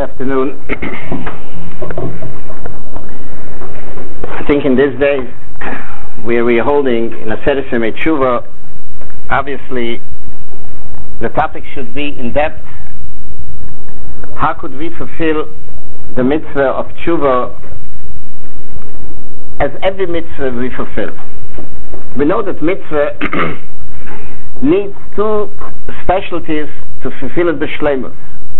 afternoon. I think in these days where we are holding in a Aseret Yemei Tshuva, obviously the topic should be in depth. How could we fulfill the mitzvah of Tshuva as every mitzvah we fulfill? We know that mitzvah needs two specialties to fulfill it b'shleimus.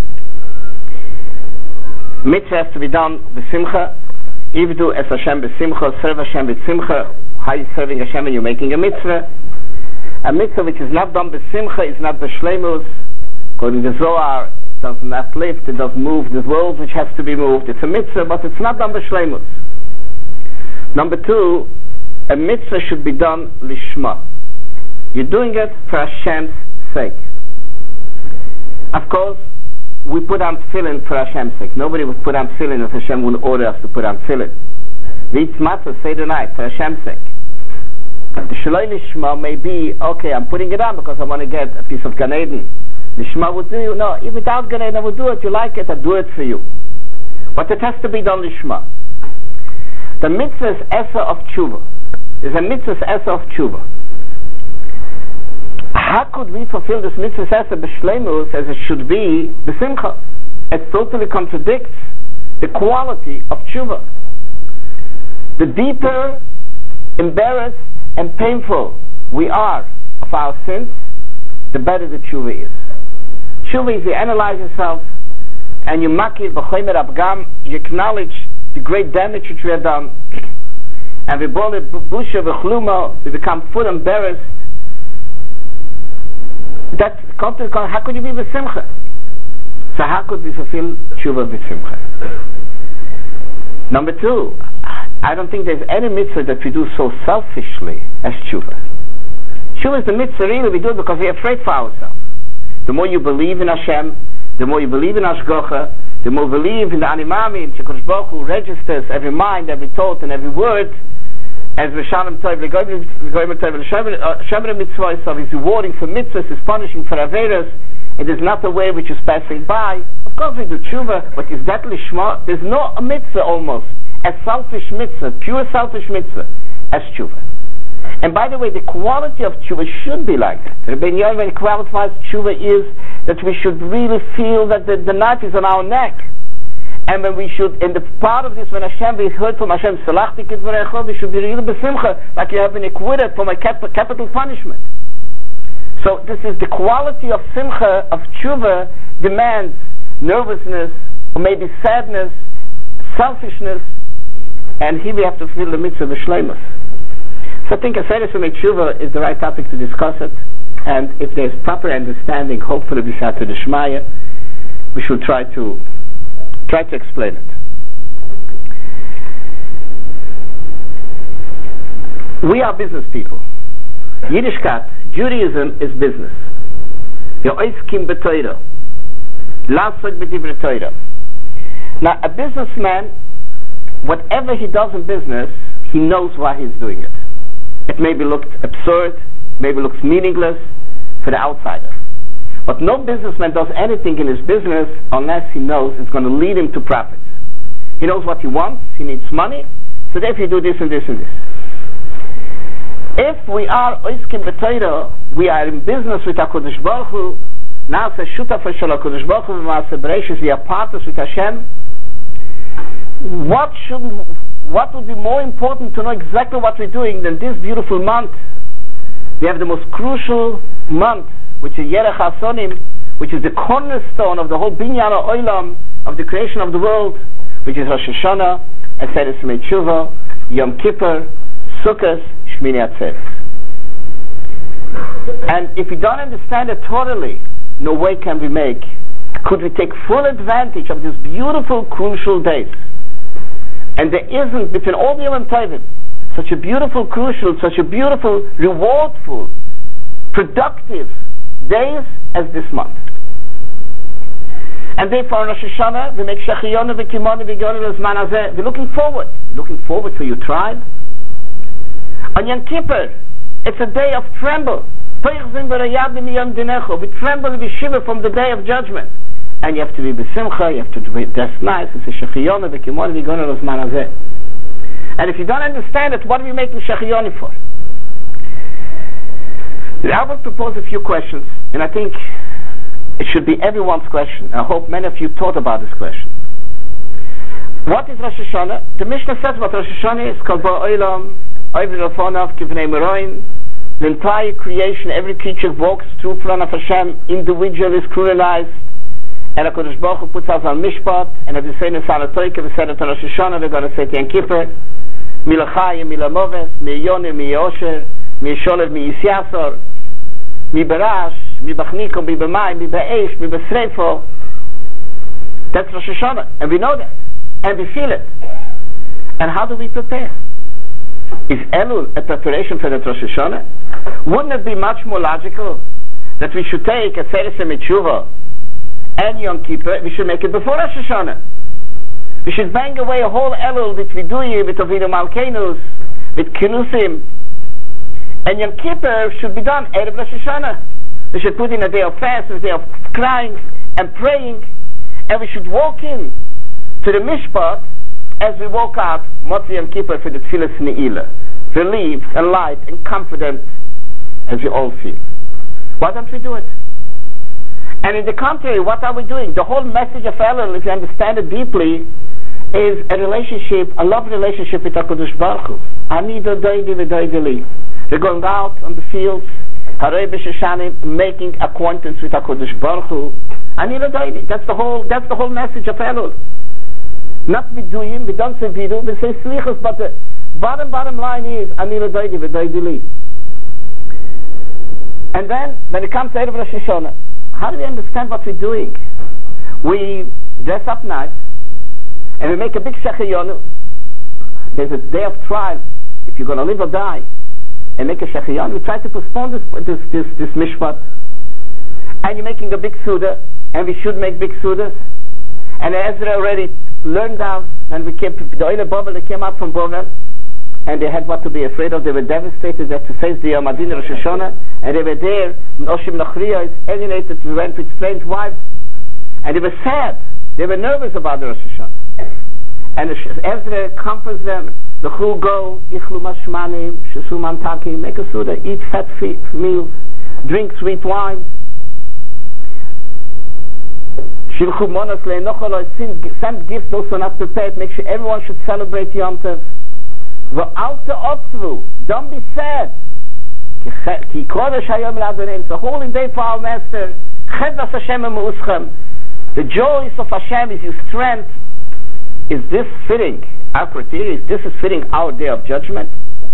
Mitzvah has to be done b'simcha. Ivdu es Hashem b'simcha, serve Hashem b'simcha. How are you serving Hashem when you're making a mitzvah? A mitzvah which is not done b'simcha is not b'shleimus. According to Zohar, it does not lift, it doesn't move the world which has to be moved. It's a mitzvah, but it's not done b'shleimus. Number two, a mitzvah should be done lishma. You're doing it for Hashem's sake. Of course, we put on tefillin for Hashem's sake. Nobody would put on tefillin if Hashem wouldn't order us to put on tefillin. We eat matzah Seder night for Hashem's sake. The shaloi lishma may be, okay, I'm putting it on because I want to get a piece of Gan Eden. Lishma would do, no, even without Gan Eden I would do it. You like it, I do it for you. But it has to be done lishma. The mitzvah is Esa of Tshuva. There's a mitzvah Esa of Tshuva. How could we fulfill this mitzvah Esa b'shleimus as it should be b'simcha? It totally contradicts the quality of Tshuva. The deeper, embarrassed, and painful we are of our sins, the better the Tshuva is. Tshuva is you analyze yourself and you makir b'chomer abgam, you acknowledge the great damage which we have done, and we ball it busha v'chluma, we become full embarrassed. That's how could you be b'simcha? So how could we fulfill tshuva b'simcha? Number two, I don't think there's any mitzvah that we do so selfishly as tshuva. Tshuva is the mitzvah really we do it because we're afraid for ourselves. The more you believe in Hashem, the more you believe in Hashgacha, the more you believe in the Animami, in Shekadosh Baruch Hu registers every mind, every thought, and every word. As V'shalom Tov L'goyim Tov L'shemer Mitzvah, so he's rewarding for mitzvahs, he's punishing for averas, and there's not a way which is passing by. Of course we do tshuva, but is that lishma? There's no a mitzvah almost, a selfish mitzvah, pure selfish mitzvah, as tshuva. And by the way, the quality of tshuva should be like that. Rabbi Yoel, when he qualifies tshuva, is that we should really feel that the knife is on our neck. And when we should, in the part of this, when Hashem, we heard from Hashem, Salachti Kidvarecha, we should be really b'simcha, like you have been acquitted from a capital punishment. So this is the quality of simcha, of tshuva, demands nervousness, or maybe sadness, selfishness, and here we have to feel the mitzvah of shleimus. So I think Aseret Yemei Tshuva is the right topic to discuss it, and if there's proper understanding, hopefully b'shato d'shmaya, we should try to explain it. We are business people. Yiddishkeit, Judaism is business. Yo'oskim b'Torah, la'asok b'divrei Torah. Now, a businessman, whatever he does in business, he knows why he's doing it. It maybe looks absurd, maybe looks meaningless for the outsider. But no businessman does anything in his business unless he knows it's going to lead him to profits. He knows what he wants, he needs money, so therefore you do this and this and this. If we are oiskim b'Torah, we are in business with HaKadosh Baruch Hu, na'aseh shutafos shel HaKadosh Baruch Hu v'ma'aseh bereishis, we are partners with Hashem. What would be more important to know exactly what we're doing than this beautiful month? We have the most crucial month, which is Yerech HaSonim, which is the cornerstone of the whole Binyan HaOlam, of the creation of the world, which is Rosh Hashanah, Aseret Yemei Tshuva, Yom Kippur, Sukkot, Shmini Atzeres. And if we don't understand it totally, no way could we take full advantage of these beautiful, crucial days. And there isn't, between all the Yom Tovim, such a beautiful, crucial, such a beautiful, rewardful, productive days as this month. And therefore, Rosh Hashanah, we make Shechiyonu v'Kimonu v'Gonu l'Zman Hazeh. We're looking forward for your tribe. On Yom Kippur, it's a day of tremble. We tremble, we shiver from the day of judgment. and you have to be besimcha, you have to dress nice, it's a shechiyonu, v'kimon v'gonu l'zman hazeh. And if you don't understand it, what are you making shechiyonu for? I will propose a few questions, and I think it should be everyone's question. I hope many of you thought about this question. What is Rosh Hashanah? The Mishnah says what Rosh Hashanah is, Kol ba'olam, oivir lefonav kivnei meroim. The entire creation, every creature walks through front of Hashem, individual is scrutinized, and HaKadosh Baruch Hu puts us on Mishpat, and as we say in Salatoike, we said it on Rosh Hashanah, we're going to say it Yom Kippur, Mila Chayim, Mila Moves, Mi Yonim, Mi Yosher, Mi Sholev, Mi Yisyasor, Mi Barash, Mi Bachniko, Mi B'mayim, Mi Ba'esh, Mi B'sreifo. That's Rosh Hashanah, and we know that, and we feel it. And how do we prepare? Is Elul a preparation for the Rosh Hashanah? Wouldn't it be much more logical that we should take a Seres HaMetshuva and Yom Kippur, we should make it before Rosh Hashanah? We should bang away a whole Elul with Vidui, with Avinu Malkenus, with Kinusim, and Yom Kippur should be done Erev Rosh Hashanah. We should put in a day of fast, a day of crying and praying, and we should walk in to the Mishpat as we walk out Motzi Yom Kippur for the Tfilas Ne'ilah, relieved and light and confident as we all feel. Why don't we do it? And in the contrary, what are we doing? The whole message of Elul, if you understand it deeply, is a relationship, a love relationship with HaKadosh Baruch Hu. Anido doidi v'doidili. We're going out on the fields, Harei b'Shoshanim, making acquaintance with HaKadosh Baruch Hu. Anido doidi. That's the whole message of Elul. Not viduyim, we don't say vidu, we say slichus, but the bottom line is Anido doidi v'doidili. And then, when it comes to Erev Rosh Hashanah, how do we understand what we're doing? We dress up nice, and we make a big shechiyonu. There's a day of trial, if you're going to live or die, and make a shechiyonu. We try to postpone this mishpat, and you're making a big suda, and we should make big sudas. And Ezra already learned out, and we came, the oil bubble that came out from Bovel, and they had what to be afraid of. They were devastated that to face the Yom Adin Rosh Hashanah, and they were there. Oshim Nachriya is alienated, we went with strange wives, and they were sad. They were nervous about the Rosh Hashanah. And Ezra comforts them. The chul go, ichlu mashmanim, shesu mamtakim, make a suda, eat fat meals, drink sweet wines. Shilchu monos le'enocholo, send gifts those who are not prepared. Make sure everyone should celebrate Yom Tov. V'alta otzvu, don't be sad. Ki kodesh hayom l'Adonai, it's a holy day for our Master. Chedvas Hashem emuuschem. The joys of Hashem is your strength. Is this fitting our criteria? Is this fitting our day of judgment?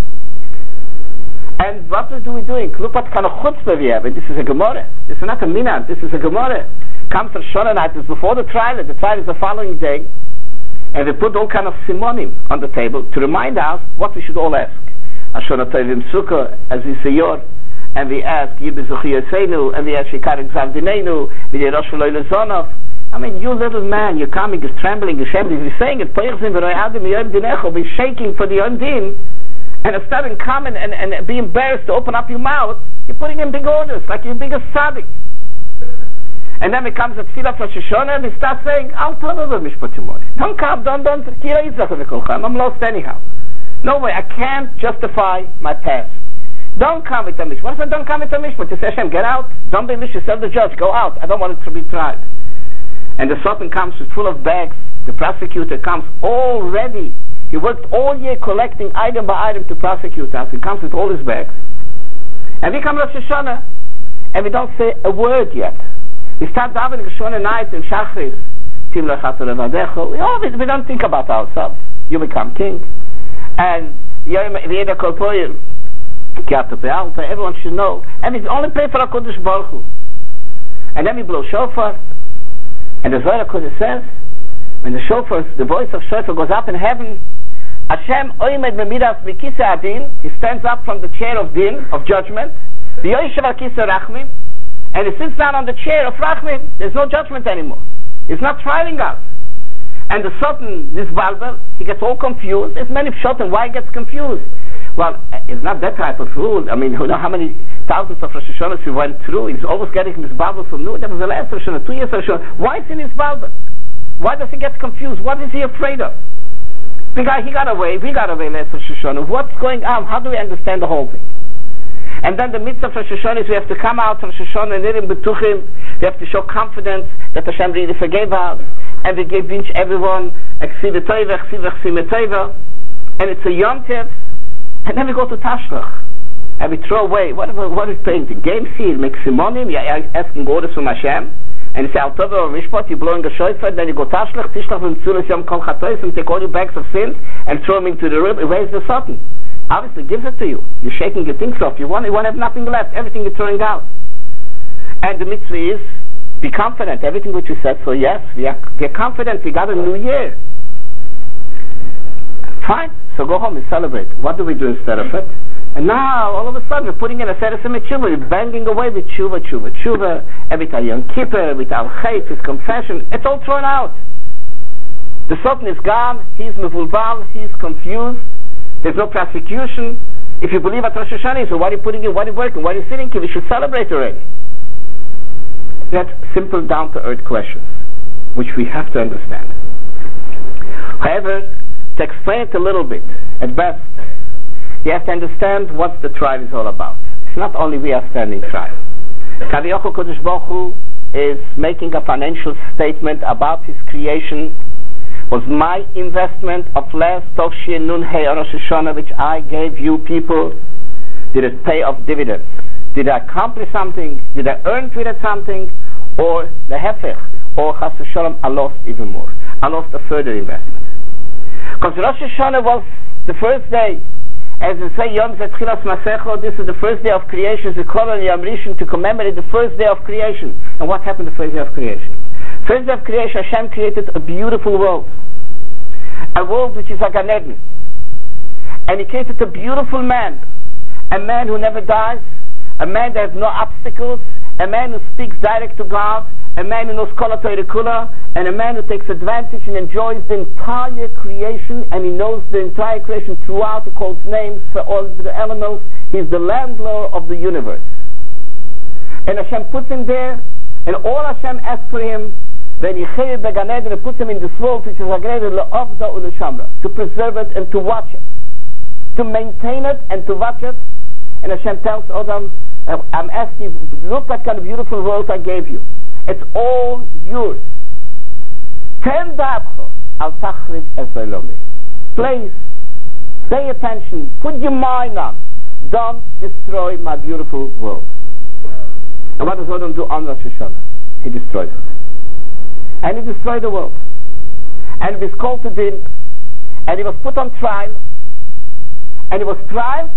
And what are we doing? Look what kind of chutzpah we have. And this is a Gemara. This is not a minhag. This is a Gemara. Comes to Shona night. It's before the trial. The trial is the following day. And they put all kind of simonim on the table to remind us what we should all ask. Ashona Tovim Sukkah, as we say Yor, and we ask Yibezuchi Yoseinu, and we ask Shikar Exam Dineinu, V'yerosh V'loi Lezonov. I mean, you little man, you're coming, you're trembling, you're shambling, you're saying it, be shaking for the Yom Din, and instead of coming and be embarrassed to open up your mouth, you're putting in big orders, like you're big as tzaddik. And then it comes at Tfilah Rosh Hashanah, and they start saying, don't come, I'm lost anyhow. No way, I can't justify my past. Don't come with the mishpat. What if I don't come with the mishpat? You say, Hashem, get out, don't be mishpat, yourself the judge, go out, I don't want it to be tried. And the Sultan comes with full of bags, the prosecutor comes all ready. He worked all year collecting item by item to prosecute us. He comes with all his bags. And we come to Rosh Hashanah, and we don't say a word yet. We start davening Shona night in Shachris. We don't think about ourselves. You become king. And everyone should know. And we only pray for HaKadosh Baruch Hu. And then we blow shofar. And the Zohar HaKodesh says, when the shofar, the voice of shofar goes up in heaven, Hashem oimed memidas mikise adin, he stands up from the chair of din, of judgment, v'yoyeshev al kise rachmim, and he sits down on the chair of rachmim. There's no judgment anymore. He's not trialing us. And the Sultan, this Balbel, he gets all confused. There's many Sultan, why he gets confused? Well, it's not that type of rule. I mean, you know how many thousands of Rosh Hashanahs we went through? He's always getting his Bible from new. That was the last Rosh Hashanah, 2 years Rosh Hashanah. Why is he in his Bible? Why does he get confused? What is he afraid of? The guy, he got away. We got away last Rosh Hashanah. What's going on? How do we understand the whole thing? And then the mitzvah of Rosh Hashanah is we have to come out of Rosh Hashanah and Nirim Betuchim. We have to show confidence that Hashem really forgave us. And we give each everyone Ksiv Tova, Ksiv Tova. And it's a Yom Tov. And then we go to Tashlach, and we throw away. What is painting? Game seal, make simonim, you're asking orders from Hashem, and you say, Al Tova or Mishpat, you're blowing a shofar, then you go Tashlach, Tishlach, and Tzulis Yom Kol Chatois, and take all your bags of sins, and throw them into the river. Where's the Satan? Obviously, gives it to you. You're shaking your things off. You won't have nothing left. Everything you're throwing out. And the mitzvah is, be confident. Everything which you said, so yes, we're confident. We got a new year. Fine. So go home and celebrate. What do we do instead of it? And now, all of a sudden, we're putting in a Seder Tshuva. We're banging away with Tshuva. Every time Yom Kippur, with Al Chait, with confession. It's all thrown out. The Sultan is gone. He's mevulbal. He's confused. There's no prosecution. If you believe at Rosh Hashanah, so why are you putting in? Why are you working? Why are you sitting here? We should celebrate already. That's simple, down-to-earth questions, which we have to understand. However, to explain it a little bit, at best, you have to understand what the trial is all about. It's not only we are standing trial. Kaviyachol Kodesh Baruch Hu is making a financial statement about his creation. Was my investment of last Tovshir Nun Hey Rosh Hashanah, which I gave you people, did it pay off dividends? Did I accomplish something? Did I earn with it something? Or the Hefech? Or Chas V'Sholom, I lost even more. I lost a further investment. Because Rosh Hashanah was the first day, as we say, Yom Zetchilas Masecho, this is the first day of creation, Zikol and Yom Rishon, to commemorate the first day of creation. And what happened the first day of creation? First day of creation, Hashem created a beautiful world. A world which is a Gan Eden. And He created a beautiful man. A man who never dies. A man that has no obstacles. A man who speaks direct to God. A man who knows Kol HaTorah Kula, and a man who takes advantage and enjoys the entire creation, and he knows the entire creation throughout. He calls names for all the elements. He's the landlord of the universe. And Hashem puts him there, and all Hashem asks for him, when he puts him in this world, which is to preserve it and to watch it, to maintain it and to watch it. And Hashem tells Adam, I'm asking you, look what kind of beautiful world I gave you. It's all yours. Please, pay attention. Put your mind on. Don't destroy my beautiful world. And what does Adam do on Rosh Hashanah? He destroys it. And he destroyed the world. And he was called to din. And he was put on trial. And he was tried.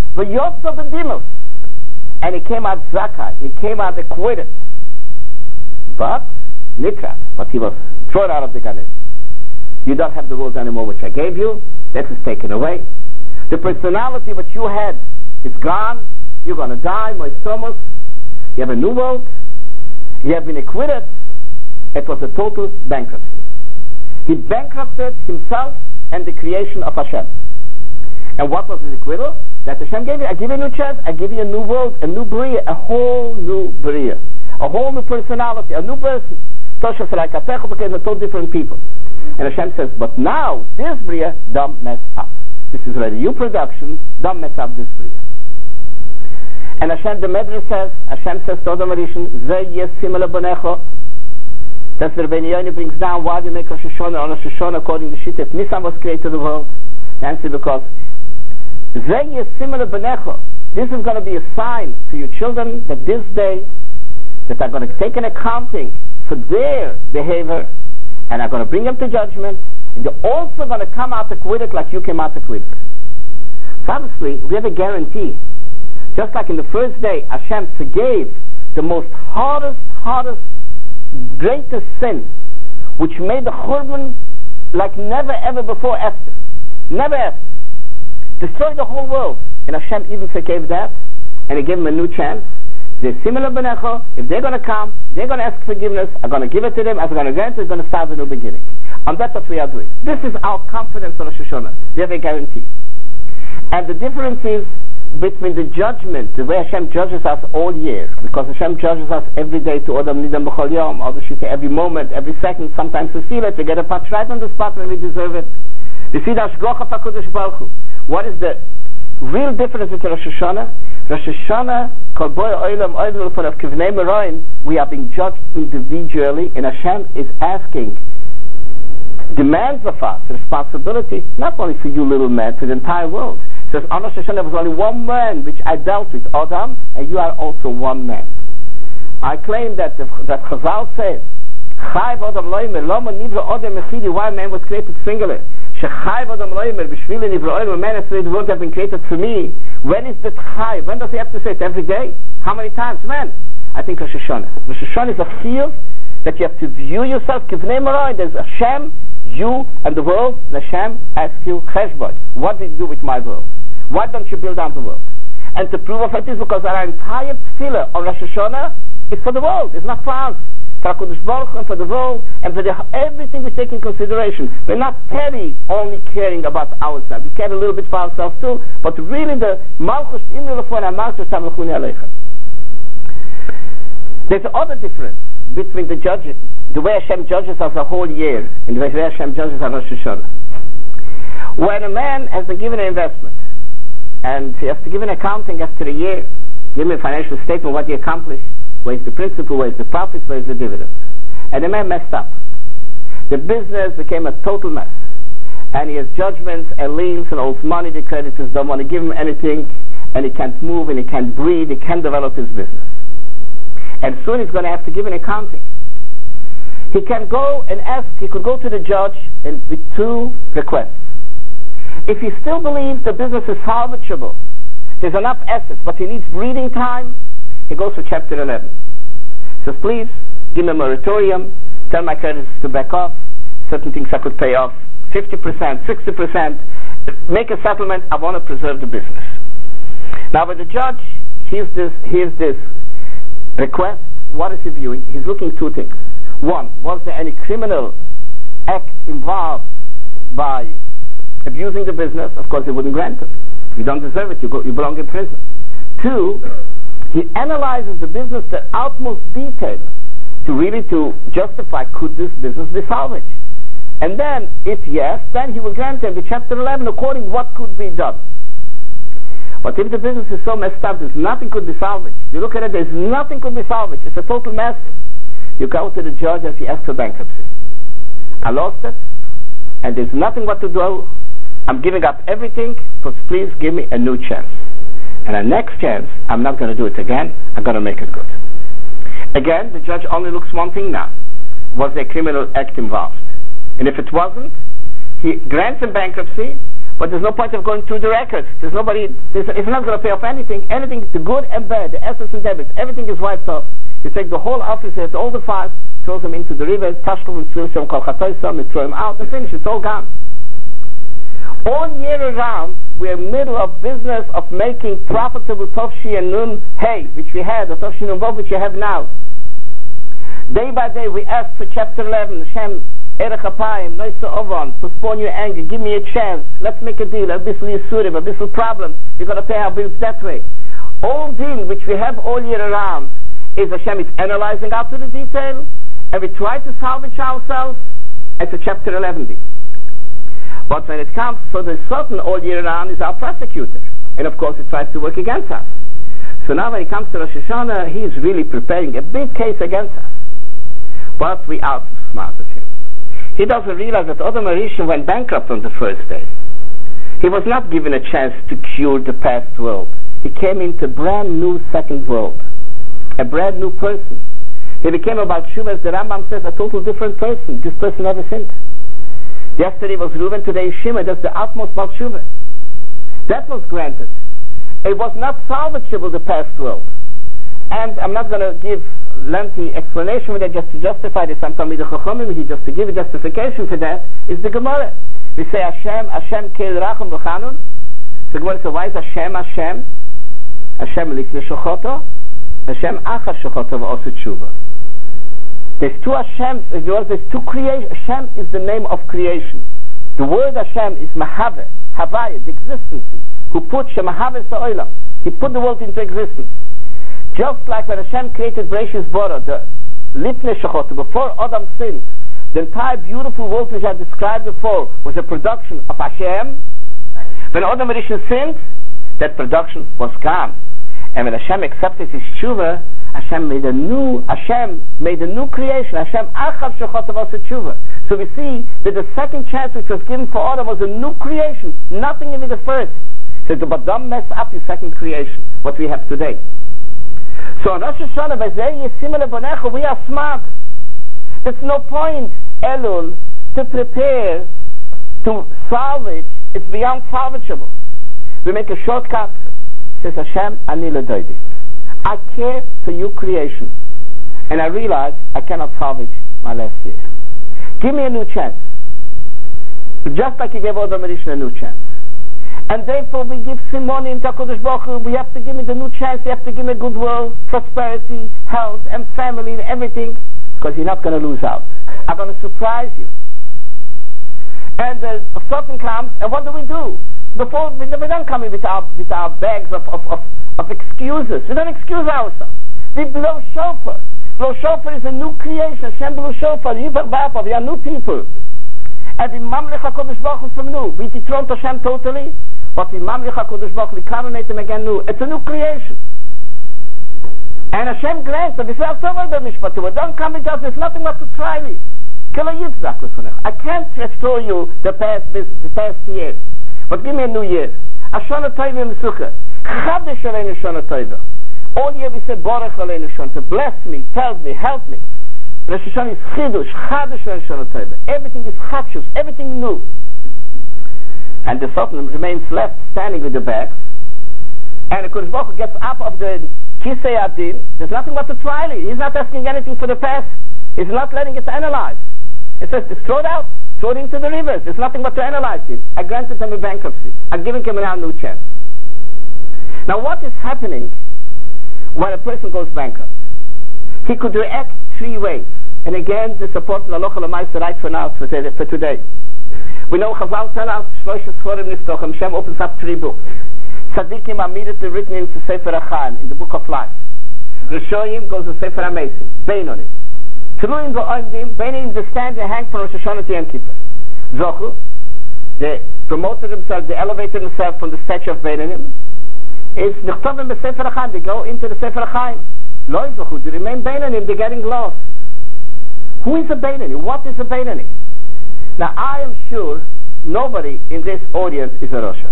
And he came out Zakkai. He came out acquitted. But Nikrat, but he was thrown out of the Gan Eden. You don't have the world anymore which I gave you. That is taken away. The personality which you had is gone. You're going to die, Moisomos. You have a new world. You have been acquitted. It was a total bankruptcy. He bankrupted himself and the creation of Hashem. And what was his acquittal? That Hashem gave you. I give you a new chance. I give you a new world, a new Bria, a whole new Bria. A whole new personality, a new person. Tosha Saraikatecho became a totally different people. And Hashem says, but now, this Bria, don't mess up. This is already your production, don't mess up this Bria. And Hashem, the Medrash says, Hashem says to Adam Rishon, Ze yesim lebanecho. That's the Rebbeinu Yonah brings down, why do you make Rosh Hashanah on Rosh Hashanah according to Shittif? Nisan was created the world. The answer because, Ze yesim lebanecho. This is going to be a sign to your children that this day, that are going to take an accounting for their behavior and are going to bring them to judgment, and they're also going to come out acquitted like you came out acquitted. So obviously, we have a guarantee. Just like in the first day, Hashem forgave the most hardest, greatest sin, which made the Churban like never ever before after. Never after. Destroyed the whole world. And Hashem even forgave that, and He gave them a new chance. They're similar benecho. If they're going to come, they're going to ask forgiveness. I'm going to give it to them. I'm going to grant it. They're going to start a new beginning. And that's what we are doing. This is our confidence on Rosh Hashanah. We have a guarantee. And the difference is between the judgment, the way Hashem judges us all year, because Hashem judges us every day to Odam Nidam B'chol Yom, every moment, every second. Sometimes we feel it, we get a patch right on the spot when we deserve it. We see the Hashgacha HaKadosh Baruch Hu. What is the real difference with Rosh Hashanah? Rosh Hashanah, Kol Boi Olam Olam Lefanav Kivnei Meroim, we are being judged individually, and Hashem is asking, demands of us responsibility, not only for you little man, for the entire world. It says, on Rosh Hashanah there was only one man which I dealt with, Adam, and you are also one man. I claim that Chazal says, Chayv Adam Loimer, Loma Nivra Odem Mechidi, why man was created singular? Shechayv Adam Loimer, B'shvili Nivra Odem, man has said the world have been created for me. When is that Chayv? When does he have to say it? Every day? How many times? When? I think Rosh Hashanah. Rosh Hashanah is a field that you have to view yourself, Kivnei Meroim, there's Hashem, you and the world, and Hashem asks you, Cheshbon, what did you do with my world? Why don't you build out the world? And the proof of it is because our entire tefillah on Rosh Hashanah is for the world, it's not for us. For HaKadosh Baruch Hu and for the world, and for everything we take in consideration. We're not petty, only caring about ourselves. We care a little bit for ourselves too, but really the Malchus Imri Lefon HaMalchus Tamlechuni Aleichem. There's another difference between the judges, the way Hashem judges us a whole year, and the way Hashem judges us Rosh Hashanah. When a man has been given an investment, and he has to give an accounting after a year, give me a financial statement, what he accomplished, where's the principal, where's the profits, where's the dividends. And the man messed up. The business became a total mess. And he has judgments and liens and owes money, the creditors don't want to give him anything, and he can't move, and he can't breathe, he can't develop his business. And soon he's going to have to give an accounting. He can go and ask, he could go to the judge and with two requests. If he still believes the business is salvageable, there's enough assets, but he needs breathing time, he goes to chapter 11. He says, please, give me a moratorium, tell my creditors to back off, certain things I could pay off, 50%, 60%, make a settlement, I want to preserve the business. Now with the judge, here's this request, what is he viewing? He's looking two things. One, was there any criminal act involved by abusing the business? Of course he wouldn't grant it. You don't deserve it, you belong in prison. Two, he analyzes the business to utmost detail to justify, could this business be salvaged? And then, if yes, then he will grant him the chapter 11 according what could be done. But if the business is so messed up, there's nothing could be salvaged. You look at it, there's nothing could be salvaged. It's a total mess. You go to the judge and he asks for bankruptcy. I lost it, and there's nothing what to do. I'm giving up everything, but please give me a new chance. And the next chance, I'm not going to do it again. I'm going to make it good. Again, the judge only looks one thing now. Was there a criminal act involved? And if it wasn't, he grants him bankruptcy, but there's no point of going through the records. He's not going to pay off anything, the good and bad, the assets and debits, everything is wiped off. You take the whole office, all the files, throws them into the river, throw him out, and finish. It's all gone. All year around, we're in the middle of business of making profitable Tovshi and Nun Hey, which we had, the Tovshi Nun Vav, which you have now. Day by day, we ask for chapter 11, Hashem, Erech Apayim, Noisa Ovan, postpone your anger, give me a chance, let's make a deal, a bissel Yisurim, a bissel problems, we're going to pay our bills that way. All deal which we have all year around is Hashem is analyzing out to the detail, and we try to salvage ourselves. It's a chapter 11 deal. But when it comes, so the Sultan all year round is our prosecutor, and of course he tries to work against us. So now when it comes to Rosh Hashanah, he is really preparing a big case against us. But we outsmarted him. He doesn't realize that Adam HaRishon went bankrupt on the first day. He was not given a chance to cure the past world. He came into a brand new second world, a brand new person. He became about Shuvah, as the Rambam says, a total different person. This person never sinned. Yesterday was Reuven, today is Shimon. That's the utmost Baal Shuvah. That was granted. It was not salvageable, the past world. And I'm not going to give lengthy explanation with it just to justify this. I'm talking about the Chachamim, just to give a justification for that, is the Gemara. We say Hashem Keil Rachum V'Chanun. So the Gemara says, why is Hashem? Hashem Lifnei Shochoto, Hashem Achar Shochoto V'Osu Tshuva. There's two Hashems, there's two creation. Hashem is the name of creation. The word Hashem is Mahave, Havaya, the existency. who put Shemahaves Ha'olam. He put the world into existence. Just like when Hashem created Bereshis Bara, the Lifnei Shechot, before Adam sinned, the entire beautiful world which I described before was a production of Hashem. When Adam Rishon sinned, that production was gone. And when Hashem accepted his tshuva, Hashem made a new creation. Hashem achav shechot avos tshuva. So we see that the second chance which was given for Adam was a new creation, nothing in the first. So but don't mess up your second creation, what we have today. So on Rosh Hashanah, we are smart. There's no point, Elul, to prepare, to salvage. It's beyond salvageable. We make a shortcut. Says Hashem, Ani L'Doidi. I care for your creation, and I realize I cannot salvage my last year. Give me a new chance, just like you gave Adam Rishon a new chance. And therefore we give Simonim to HaKadosh Baruch Hu. We have to give me the new chance. You have to give me good world, prosperity, health, and family, and everything, because you're not going to lose out. I'm going to surprise you. And a certain comes, and what do? Before we don't come in with our bags of excuses. We don't excuse ourselves. We blow shofar. Blow shofar is a new creation. Hashem blow shofar. We are new people. And we mamlech HaKadosh Baruch Hu from new. We dethrone Hashem totally, but we mamlech HaKadosh Baruch Hu, we coronate him again new. It's a new creation. And Hashem grants that we say, don't come with us. There's nothing but to try me. I can't restore you the past year. But give me a new year. Ashana Tova Mesucha. Chadash Aleinu Shana Tova. All year we say Baruch Aleinu Shana. Bless me, tell me, help me. Rosh Hashanah is Chidush. Chadash Aleinu Shana Tova. Everything is Chadshus. Everything new. And the Sultan remains left standing with the bags. And the Kodesh Baruch Hu gets up of the Kisei Adin. There's nothing but to trial it. He's not asking anything for the past. He's not letting it analyze. It says, throw it out. Throw it into the rivers. There's nothing but to analyze it. I granted him a bankruptcy. I'm giving him a new chance. Now what is happening when a person goes bankrupt? He could react three ways. And again, the support of the Halacha L'Maaseh right for now, for today. We know Chazal tell us, Shlosh Sforim Niftochim, Hashem opens up three books. Tzadikim are immediately written into Sefer HaChaim, in the book of life. Rishoyim goes to Sefer HaMeisim, Beinonim. Tluim v'oimdim, Beinonim they stand and hang from Rosh Hashanah to Yom Kippur. Zochu, they promoted themselves, they elevated themselves from the stature of Beinonim. Is Nichtovim b'Sefer HaChaim, they go into the Sefer HaChaim. Lo Zochu, they remain Beinonim, they're getting lost. Who is a Beinonim? What is a Beinonim? Now I am sure nobody in this audience is a Rosha.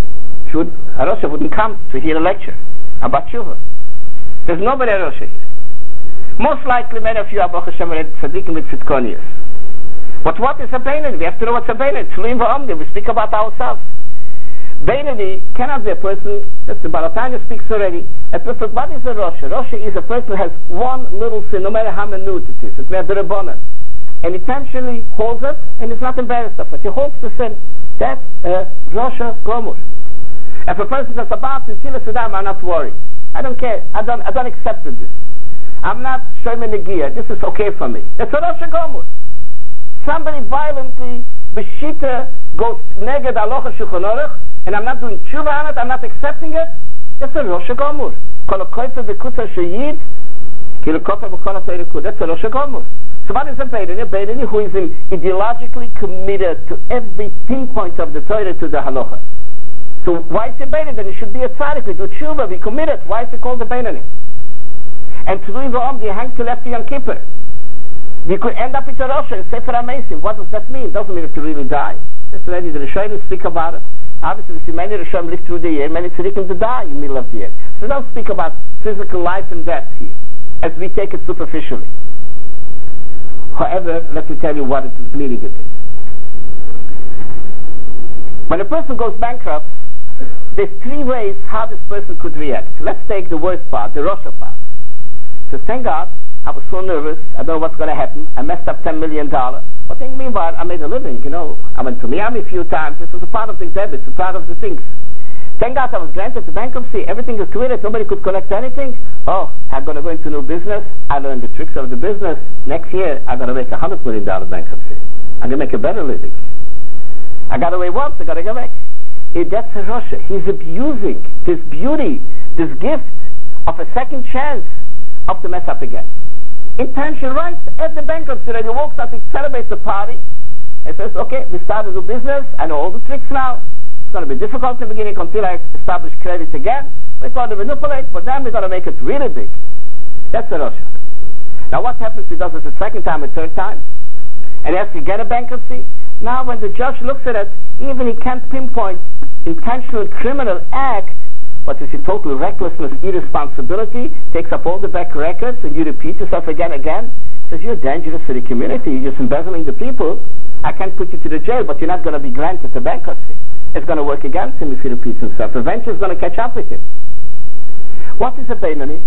A Rosha wouldn't come to hear a lecture about Tshuva. There's nobody a Rosha here. Most likely many of you are Baruch Hashem read Tzadikim with Tzidkonius. But what is a Beinoni? We have to know what's a Beinoni. Tluim v'omdim. We speak about ourselves. Beinoni cannot be a person, that's the Baal HaTanya speaks already. What is a Rosha? Rosha is a person who has one little sin, no matter how minute it is. It's mere D'Rabbanan. And intentionally holds it, and is not embarrassed of it. He holds the sin. That's a Rosha Gomor. If a person says, about Tzilas Adam, I'm not worried. I don't care. I don't accept this. I'm not Shomer Negia. This is okay for me. That's a Rosh Gomor. Somebody violently, B'shita, goes neged Aloha Shulchan Aruch, and I'm not doing tshuva on it, I'm not accepting it. That's a Rosh Gomor. Kol HaKoyfer B'Kutza Sheyid, Ki L'Kofer B'Kol HaTeirekud. That's a Rosh Gomor. So what is a Beinoni? A Beinoni who is ideologically committed to every pinpoint of the Torah, to the Halacha. So why is he Beinoni? Then he should be a tzaddik. We do tshuva, we committed. Why is he called a Beinoni? And to do you hang to left Yom Kippur. You could end up with a Rosh and Sefer HaMeisim. What does that mean? It doesn't mean that you really die. That's already the Rishonim speak about it. Obviously we see many Rishonim live through the year, many tzaddikim to die in the middle of the year. So don't speak about physical life and death here, as we take it superficially. However, let me tell you what it is meaning it is. When a person goes bankrupt, there's three ways how this person could react. Let's take the worst part, the Rosh part. So thank God, I was so nervous, I don't know what's going to happen, I messed up $10 million, but then meanwhile I made a living, I went to Miami a few times, this was a part of the debits, a part of the things. Thank God I was granted the bankruptcy, everything was tweeted, nobody could collect anything. Oh, I'm going to go into new business, I learned the tricks of the business, next year I'm going to make $100 million bankruptcy. I'm going to make a better living. I got away once, I got to go back. that's a Russia. He's abusing this beauty, this gift of a second chance of to mess up again. Intention, right at the bankruptcy, he walks out, he celebrates the party, and says, okay, we started to do business, I know all the tricks now. It's going to be difficult in the beginning until I establish credit again. We're going to manipulate, but then we're going to make it really big. That's a Russia. Now what happens if he does it a second time, a third time? And he has to get a bankruptcy? Now when the judge looks at it, even he can't pinpoint intentional criminal act, but it's a total recklessness, irresponsibility, takes up all the back records, and you repeat yourself again, says you're dangerous to the community, you're just embezzling the people. I can't put you to the jail, but you're not going to be granted the bankruptcy. It's going to work against him if he repeats himself. Eventually it's going to catch up with him. What is a Beinoni?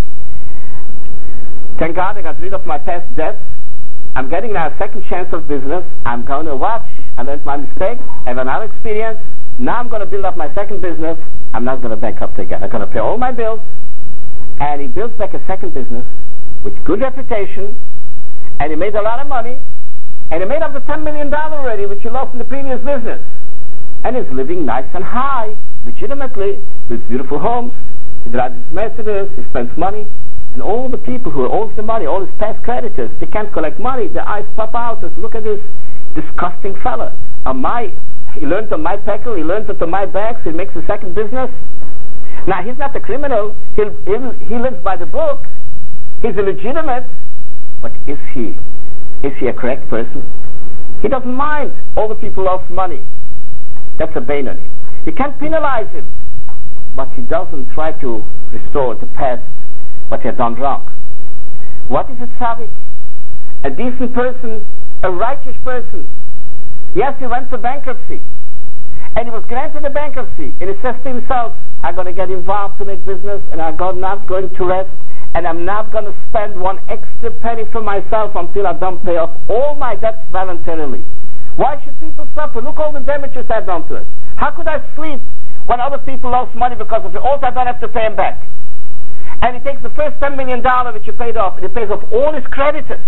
Thank God I got rid of my past debts. I'm getting now a second chance of business. I'm going to watch. I learned my mistake. I have another experience. Now I'm going to build up my second business. I'm not going to bankrupt again. I'm going to pay all my bills. And he builds back a second business with good reputation. And he made a lot of money. And he made up the $10 million already, which he lost in the previous business. And he's living nice and high, legitimately, with beautiful homes. He drives his Mercedes. He spends money. And all the people who owes the money, all his past creditors, they can't collect money. Their eyes pop out and say, look at this disgusting fella. He learned on my peckle, he learned it on my backs, he makes a second business. Now, he's not a criminal. He lives by the book. He's a legitimate. But is he a correct person? He doesn't mind all the people lost money. That's a Beinoni. You can't penalize him. But he doesn't try to restore the past, what he had done wrong. What is a tzaddik? A decent person, a righteous person. Yes, he went for bankruptcy. And he was granted a bankruptcy. And he says to himself, I'm going to get involved to make business, and I'm not going to rest, and I'm not going to spend one extra penny for myself until I don't pay off all my debts voluntarily. Why should people suffer? Look all the damages I've done to it. How could I sleep when other people lost money because of it? Also, I don't have to pay him back. And he takes the first $10 million which he paid off, and he pays off all his creditors.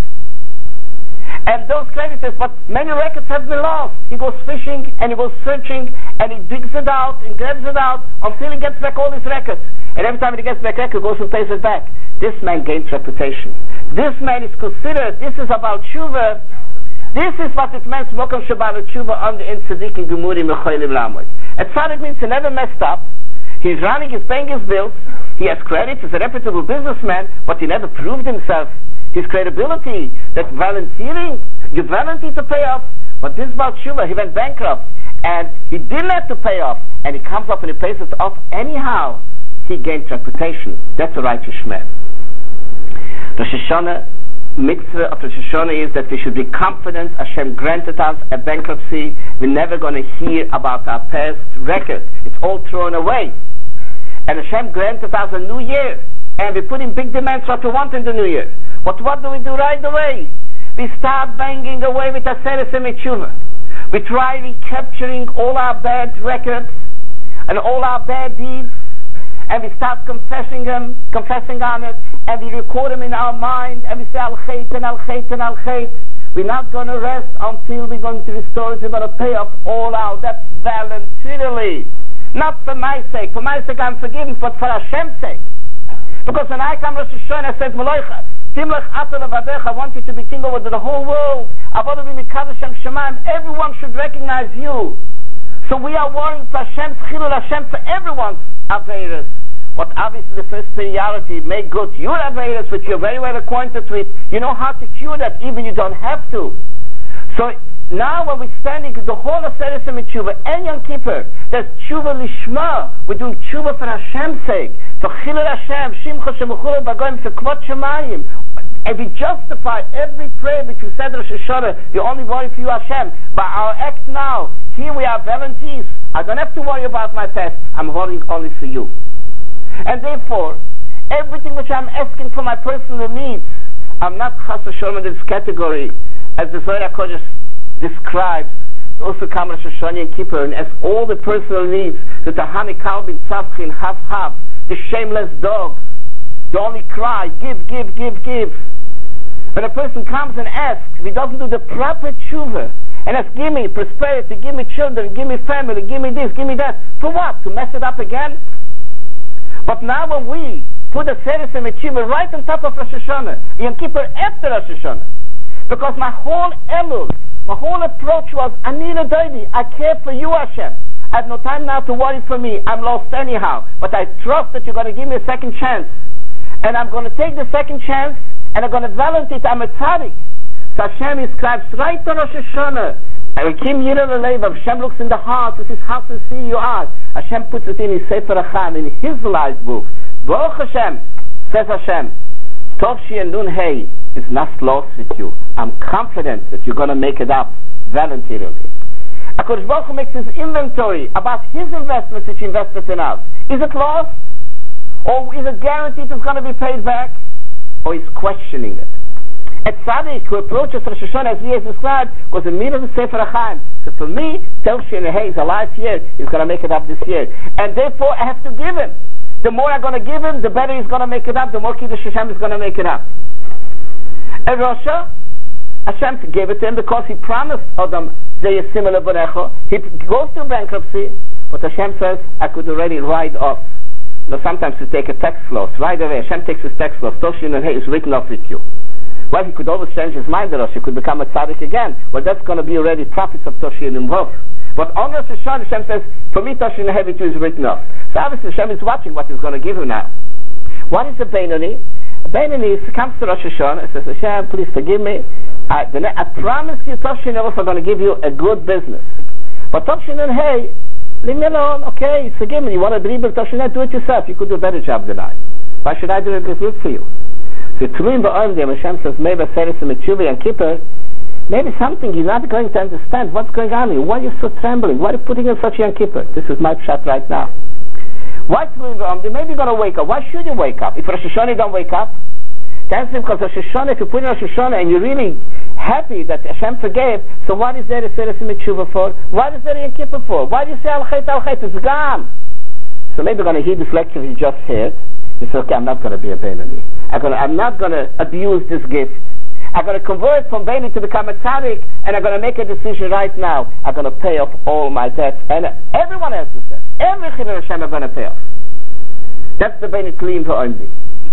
And those creditors, but many records have been lost. He goes fishing, and he goes searching, and he digs it out, and grabs it out, until he gets back all his records. And every time he gets back records, he goes and pays it back. This man gains reputation. This man is considered, this is about tshuva. This is what it means, Mokum Shabbat Tshuva under in Tzadikim Gemuri Mecholim Lamoy. A tzaddik means he never messed up. He's running, he's paying his bills. He has credit, he's a reputable businessman, but he never proved himself. His credibility, that volunteering, you volunteer to pay off. But this about tshuva, he went bankrupt, and he didn't have to pay off, and he comes up and he pays it off anyhow. He gains reputation. That's a righteous man. Rosh Hashanah, mitzvah of Rosh Hashanah is that we should be confident Hashem granted us a bankruptcy. We're never going to hear about our past record. It's all thrown away. And Hashem granted us a new year, and we put in big demands what we want in the new year. But what do we do right away? We start banging away with Aseres Tshuva. We try recapturing all our bad records and all our bad deeds, and we start confessing on it, and we record them in our mind, and we say Al Chait and Al Chait and Al Chait. We're not going to rest until we're going to restore it. We're going to pay off all our debts voluntarily. Not for my sake. For my sake I'm forgiven, but for Hashem's sake. Because when I come Rosh Hashanah, I said, Maloicha, I want you to be king over the whole world. Everyone should recognize you. So we are warning for Hashem's Chilul Hashem for everyone's Aveirus. But obviously the first priority, make good your Aveirus, which you're very well acquainted with. You know how to cure that, even you don't have to. So now when we're standing the whole of Aseres Tshuva and Yom Kippur, there's Tshuva Lishma. We're doing Tshuva for Hashem's sake. For Chilul Hashem, Shimcha Shemuchul Bagoyim, for Kvot Shemayim. And we justify every prayer which we said Rosh Hashanah. We only worry for you, Hashem. By our act now, here we are volunteers. I don't have to worry about my past. I'm worrying only for you. And therefore, everything which I'm asking for my personal needs, I'm not Chas V'Sholom in this category, as the Zohar HaKodesh describes. Also come Rosh Hashanah and Kippur and ask all the personal needs, the Tahani Kalbin Tzavchin Hav, the shameless dogs. They only cry, give. When a person comes and asks, if he doesn't do the proper tshuva, and ask, give me prosperity, give me children, give me family, give me this, give me that. For what? To mess it up again? But now when we put the Seres HaMetshuva right on top of Rosh Hashanah, Yom Kippur after Rosh Hashanah, because my whole Elul, my whole approach was, Ani L'Doidi, I care for you, Hashem. I have no time now to worry for me. I'm lost anyhow. But I trust that you're going to give me a second chance. And I'm going to take the second chance, and I'm going to validate it. I'm a tzaddik. So Hashem inscribes right on Rosh Hashanah. Kim Yireh L'Lev, Hashem looks in the heart. This is how sincere you are. Hashem puts it in his Sefer HaChaim, in his life book. Baruch Hashem, says Hashem, Tov Shein Nun Hey is not lost with you. I'm confident that you're going to make it up voluntarily. HaKadosh Baruch Hu makes his inventory about his investments which he invested in us. Is it lost? Or is it guaranteed it's going to be paid back? Or he's questioning it? A tzaddik who approaches Rosh Hashanah as he has described was in the middle of the Sefer HaChaim. So for me, Tov Shein Hey is a last year, he's going to make it up this year. And therefore I have to give him. The more I'm going to give him, the better he's going to make it up, the more Kiddush Hashem is going to make it up. And Rosha, Hashem gave it to him because he promised Adam, he goes through bankruptcy, but Hashem says, I could already write off. You know, sometimes you take a tax loss, right away, Hashem takes his tax loss, Tov Shein Hey is written off with you. Well, he could always change his mind, he could become a tzaddik again. Well, that's going to be already profits of Tov Shein Vov. But on Rosh Hashanah, Hashem says, for me, Tov Shein Hey with you is written off. So obviously Hashem is watching what he's going to give you now. What is a Beinoni? A Beinoni comes to Rosh Hashanah and says, Hashem, please forgive me. I promise you, Tov Shein Vov, I'm going to give you a good business. But Tov Shein Hey, leave me alone. Okay, forgive me. You want to rebuild Tov Shein Hey, do it yourself. You could do a better job than I. Why should I do it good for you? So Tluim Ba'Odim, Hashem says, maybe Seres HaMetshuva Yom Kippur, maybe something you're not going to understand. What's going on here? Why are you so trembling? Why are you putting in such a Yom Kippur? This is my pshat right now. Why Tluim Ba'Odim? Maybe you're going to wake up. Why should you wake up? If Rosh Hashanah don't wake up, that's because Rosh Hashanah, if you put in Rosh Hashanah and you're really happy that Hashem forgave, so what is there a Seres HaMetshuva for? What is there a Yom Kippur for? Why do you say Al-Chet, Al-Chet? It's gone. So maybe you're going to hear this lecture you just heard. You say, okay, I'm not going to be a Beinoni. I'm not going to abuse this gift. I'm going to convert from Beinoni to become a tzaddik, and I'm going to make a decision right now. I'm going to pay off all my debts, and everyone else's debts. Every Chilul Hashem I'm going to pay off. That's the Beinoni Tluim Ba'Odim.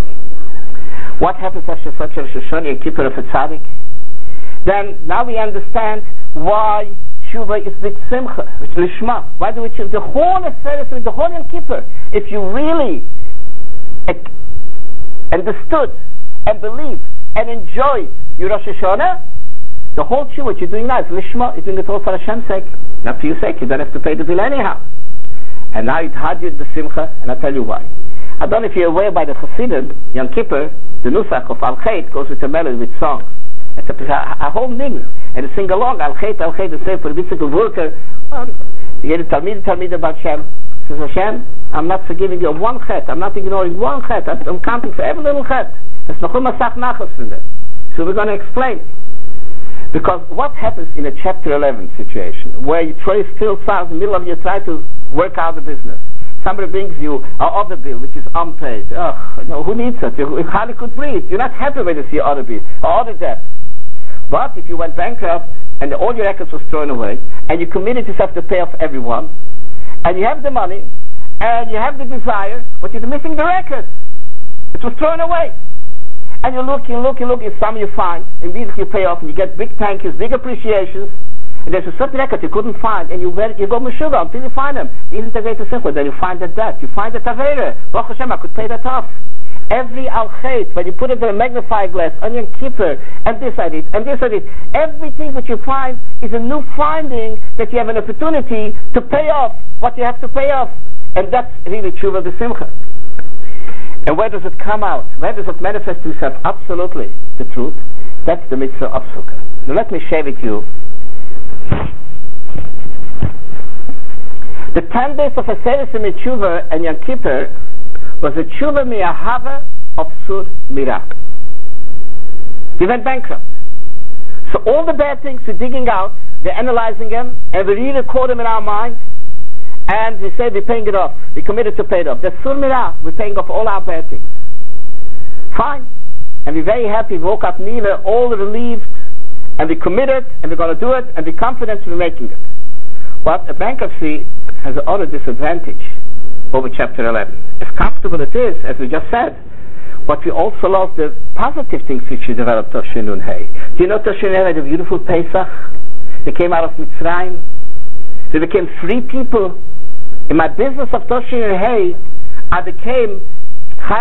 What happens after such a Rosh Hashanah Yom Kippur of a tzaddik? Then now we understand why Tshuva is with Simcha, with Lishma. Why do we choose the whole Seres, the whole Yom Kippur? If you really understood and believed and enjoyed your Rosh Hashanah, the whole Tshuva what you're doing now is Lishma. You're doing it all for Hashem's sake, not for your sake. You don't have to pay the bill anyhow. And now it had you the Simcha, and I'll tell you why. I don't know if you're aware by the Chassidim, Yom Kippur, the Nusach of Al-Chet goes with a melody with songs. It's a whole thing. And to sing along, Al-Chet, Al-Chet, the same for the bicycle worker. You get a Talmid about Hashem. Says Hashem, I'm not forgiving you one chet. I'm not ignoring one chet. I'm counting for every little chet. There's no masach nachos in there. So we're going to explain. Because what happens in a chapter 11 situation, where you try still in the middle of you try to work out the business. Somebody brings you an other bill which is unpaid. No, who needs it? You hardly could breathe. You're not happy when you see other bill or other debt. But if you went bankrupt and all your records was thrown away, and you committed yourself to pay off everyone, and you have the money, and you have the desire, but you're missing the record. It was thrown away. And you look, if some you find, immediately you pay off, and you get big thank yous, big appreciations, and there's a certain record you couldn't find, and you go Meshuggah until you find them. You integrate the simple, then you find that debt, you find the Tavera. Baruch Hashem, I could pay that off. Every Al-Chet, when you put it in a magnifying glass, on Yom Kippur, and this I did, and this I did, everything that you find is a new finding that you have an opportunity to pay off what you have to pay off. And that's really Tshuva B'Simcha. And where does it come out? Where does it manifest itself? Absolutely, the truth. That's the mitzvah of Sukkah. Now let me share with you the 10 days of Seres HaMetshuva and Yom Kippur was a Tshuva Mi'ahava of Sur Mirah. We went bankrupt. So all the bad things we're digging out, we're analyzing them, and we re-record them in our mind, and we say we're paying it off. We're committed to pay it off. That's Sur Mirah. We're paying off all our bad things. Fine. And we're very happy. We woke up Nila all relieved and we're committed, and we're going to do it, and we're confident we're making it. But a bankruptcy has another disadvantage over chapter 11. As comfortable it is, as we just said, but we also love the positive things which we developed Toshin Nun Hey. Do you know Toshin Nun Hey had a beautiful Pesach? They came out of Mitzrayim. They became free people. In my business of Toshin Nun Hey, I became I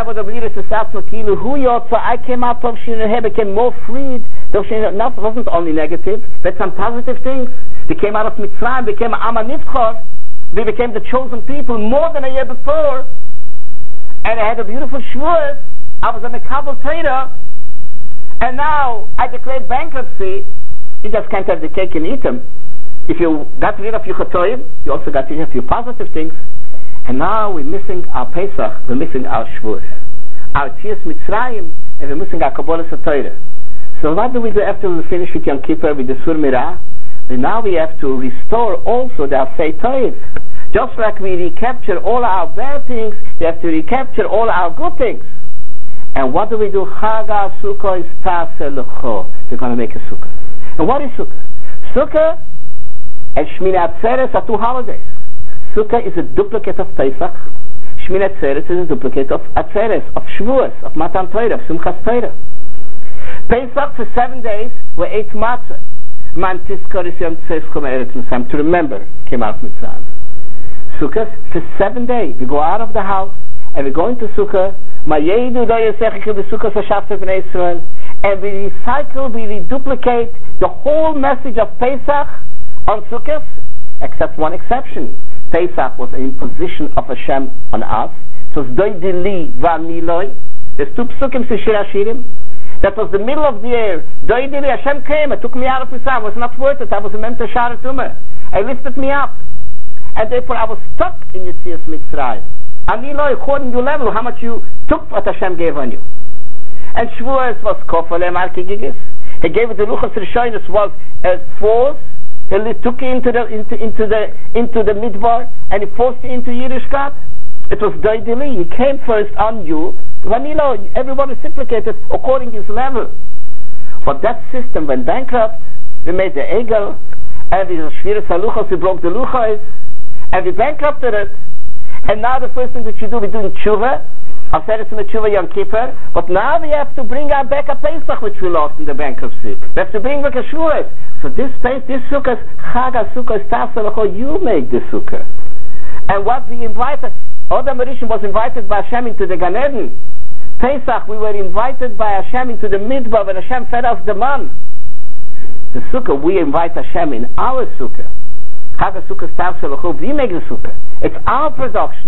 came out of Toshin Nun Hey, became more freed. Toshin Nun Hey wasn't only negative, but some positive things. They came out of Mitzrayim, became Am HaNivchar. They became the chosen people more than a year before. And I had a beautiful shvuas. I was a Mekabel Torah, and now I declared bankruptcy. You just can't have the cake and eat them. If you got rid of your chatoim, you also got rid of your positive things. And now we're missing our Pesach, we're missing our Shavuos, our Tzias Mitzrayim, and we're missing our Kabbalah Torah. So what do we do after we finish with Yom Kippur, with the Sur Mirah? And now we have to restore also the Asay Toiv. Just like we recapture all our bad things, we have to recapture all our good things. And what do we do? Chaga Sukkah is Taseh L'cho. We're going to make a Sukkah. And what is Sukkah? Sukkah and Shmini Atzeres are two holidays. Sukkah is a duplicate of Pesach. Shmini Atzeres is a duplicate of Atzeres, of Shavuos, of Matan Torah, of Simchas Torah. Pesach for 7 days we ate matzah. Man Tizkor is Yom Tzeischom Eretz Mitzrayim, to remember, came out of Mitzrayim. Sukkah for 7 days. We go out of the house and we go into Sukkah. And we recycle, we reduplicate the whole message of Pesach on Sukkot, except one exception. Pesach was an imposition of Hashem on us. It was Doidili Vaniloi. There's two psukim in Shir Hashirim. That was the middle of the year. Doidili, Hashem came and took me out of Mitzrayim. I was not worth it. I was a Memta Shara Tumah. He lifted me up. And therefore I was stuck in Yetzias Mitzrayim. Aniloi, according to your level, how much you took what Hashem gave on you. And Shavuos was Kofale Markigigis. He gave it the Luchas Rishonis was a force. He took you into the Midbar and he forced you into Yiddishkeit. It was Doidili. He came first on you. Vanilla, everyone reciprocated according to his level. But that system went bankrupt. We made the Egel, and we Shviras HaLuchos, we broke the Luchos, and we bankrupted it. And now the first thing that you do, we do in Tshuva, Aseres Tshuva Yom Kippur, but now we have to bring our back a Pesach which we lost in the bankruptcy. We have to bring back a Shavuos. So this Sukkah, Chag HaSukkah, Taseh L'cho, you make the Sukkah. And what we invited, Adam Rishon was invited by Hashem into the Gan Eden. Pesach, we were invited by Hashem into the Midbar when Hashem fed us the man. The Sukkah, we invite Hashem in our Sukkah. Chag HaSukkah, Taseh L'cho, we make the Sukkah. It's our production.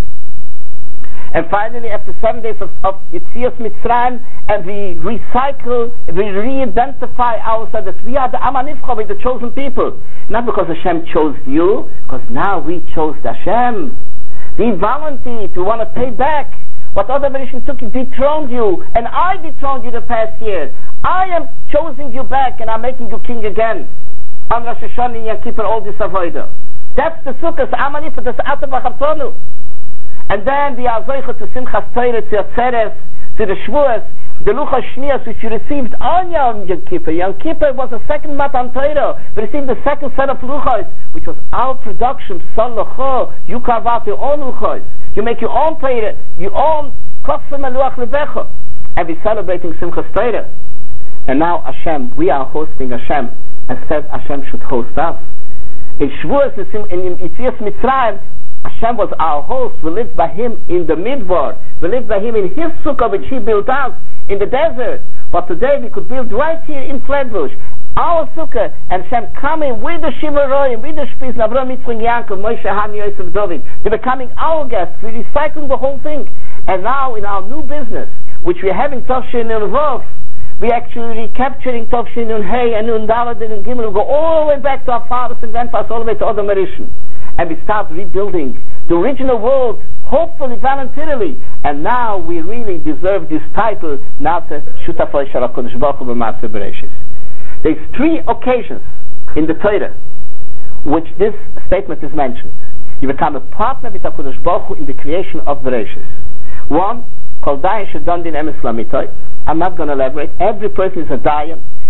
And finally, after 7 days of Yetzias Mitzrayim, and we recycle, we re-identify ourselves that we are the Am HaNivchar, the chosen people. Not because Hashem chose you, because now we chose Hashem. We volunteered, we want to pay back what other Bereshim took, dethroned you, and I dethroned you the past year. I am choosing you back, and I'm making you king again. On Rosh Hashanah, Yom Kippur, all this avodah. That's the Sukkot, Am HaNivchar, that's Atam V'Chartonu. And then the Azoicha to Simchas Torah, to Atzeres, to the Shavuos, the Luchas Shnias which you received on Yom Kippur. Yom Kippur was the second Matan Torah. We received the second set of Luchas, which was our production, Son L'cho. You carve out your own Luchas. You make your own Torah, your own Kosem Eluach Lebecha. And we're celebrating Simchas Torah. And now Hashem, we are hosting Hashem, and said Hashem should host us. In Shavuos, in Yetzias Mitzrayim, Hashem was our host. We lived by Him in the Midbar. We lived by Him in His Sukkah which He built us in the desert. But today we could build right here in Flatbush our Sukkah, and Hashem coming with the Shivaroyim, with the Shpiz, Avraham, Yitzchak, Yaakov, Moshe, Hani, Yosef, David. They're becoming our guests. We're recycling the whole thing. And now in our new business, which we're having Tafshin and Rav, we're actually recapturing Tafshin and Hey and Nun Dalad and Gimel. We go all the way back to our fathers and grandfathers, all the way to Adam Rishon. And we start rebuilding the original world, hopefully voluntarily. And now we really deserve this title, Nase Shutafay Shel HaKadosh Baruch Hu B'Maaseh Bereishis. There's 3 occasions in the Torah which this statement is mentioned. You become a partner with HaKadosh Baruch Hu in the creation of Bereishis. 1, Kol Dayan Shedon Din Emes Lamitoi. I'm not going to elaborate. Every person is a Dayan.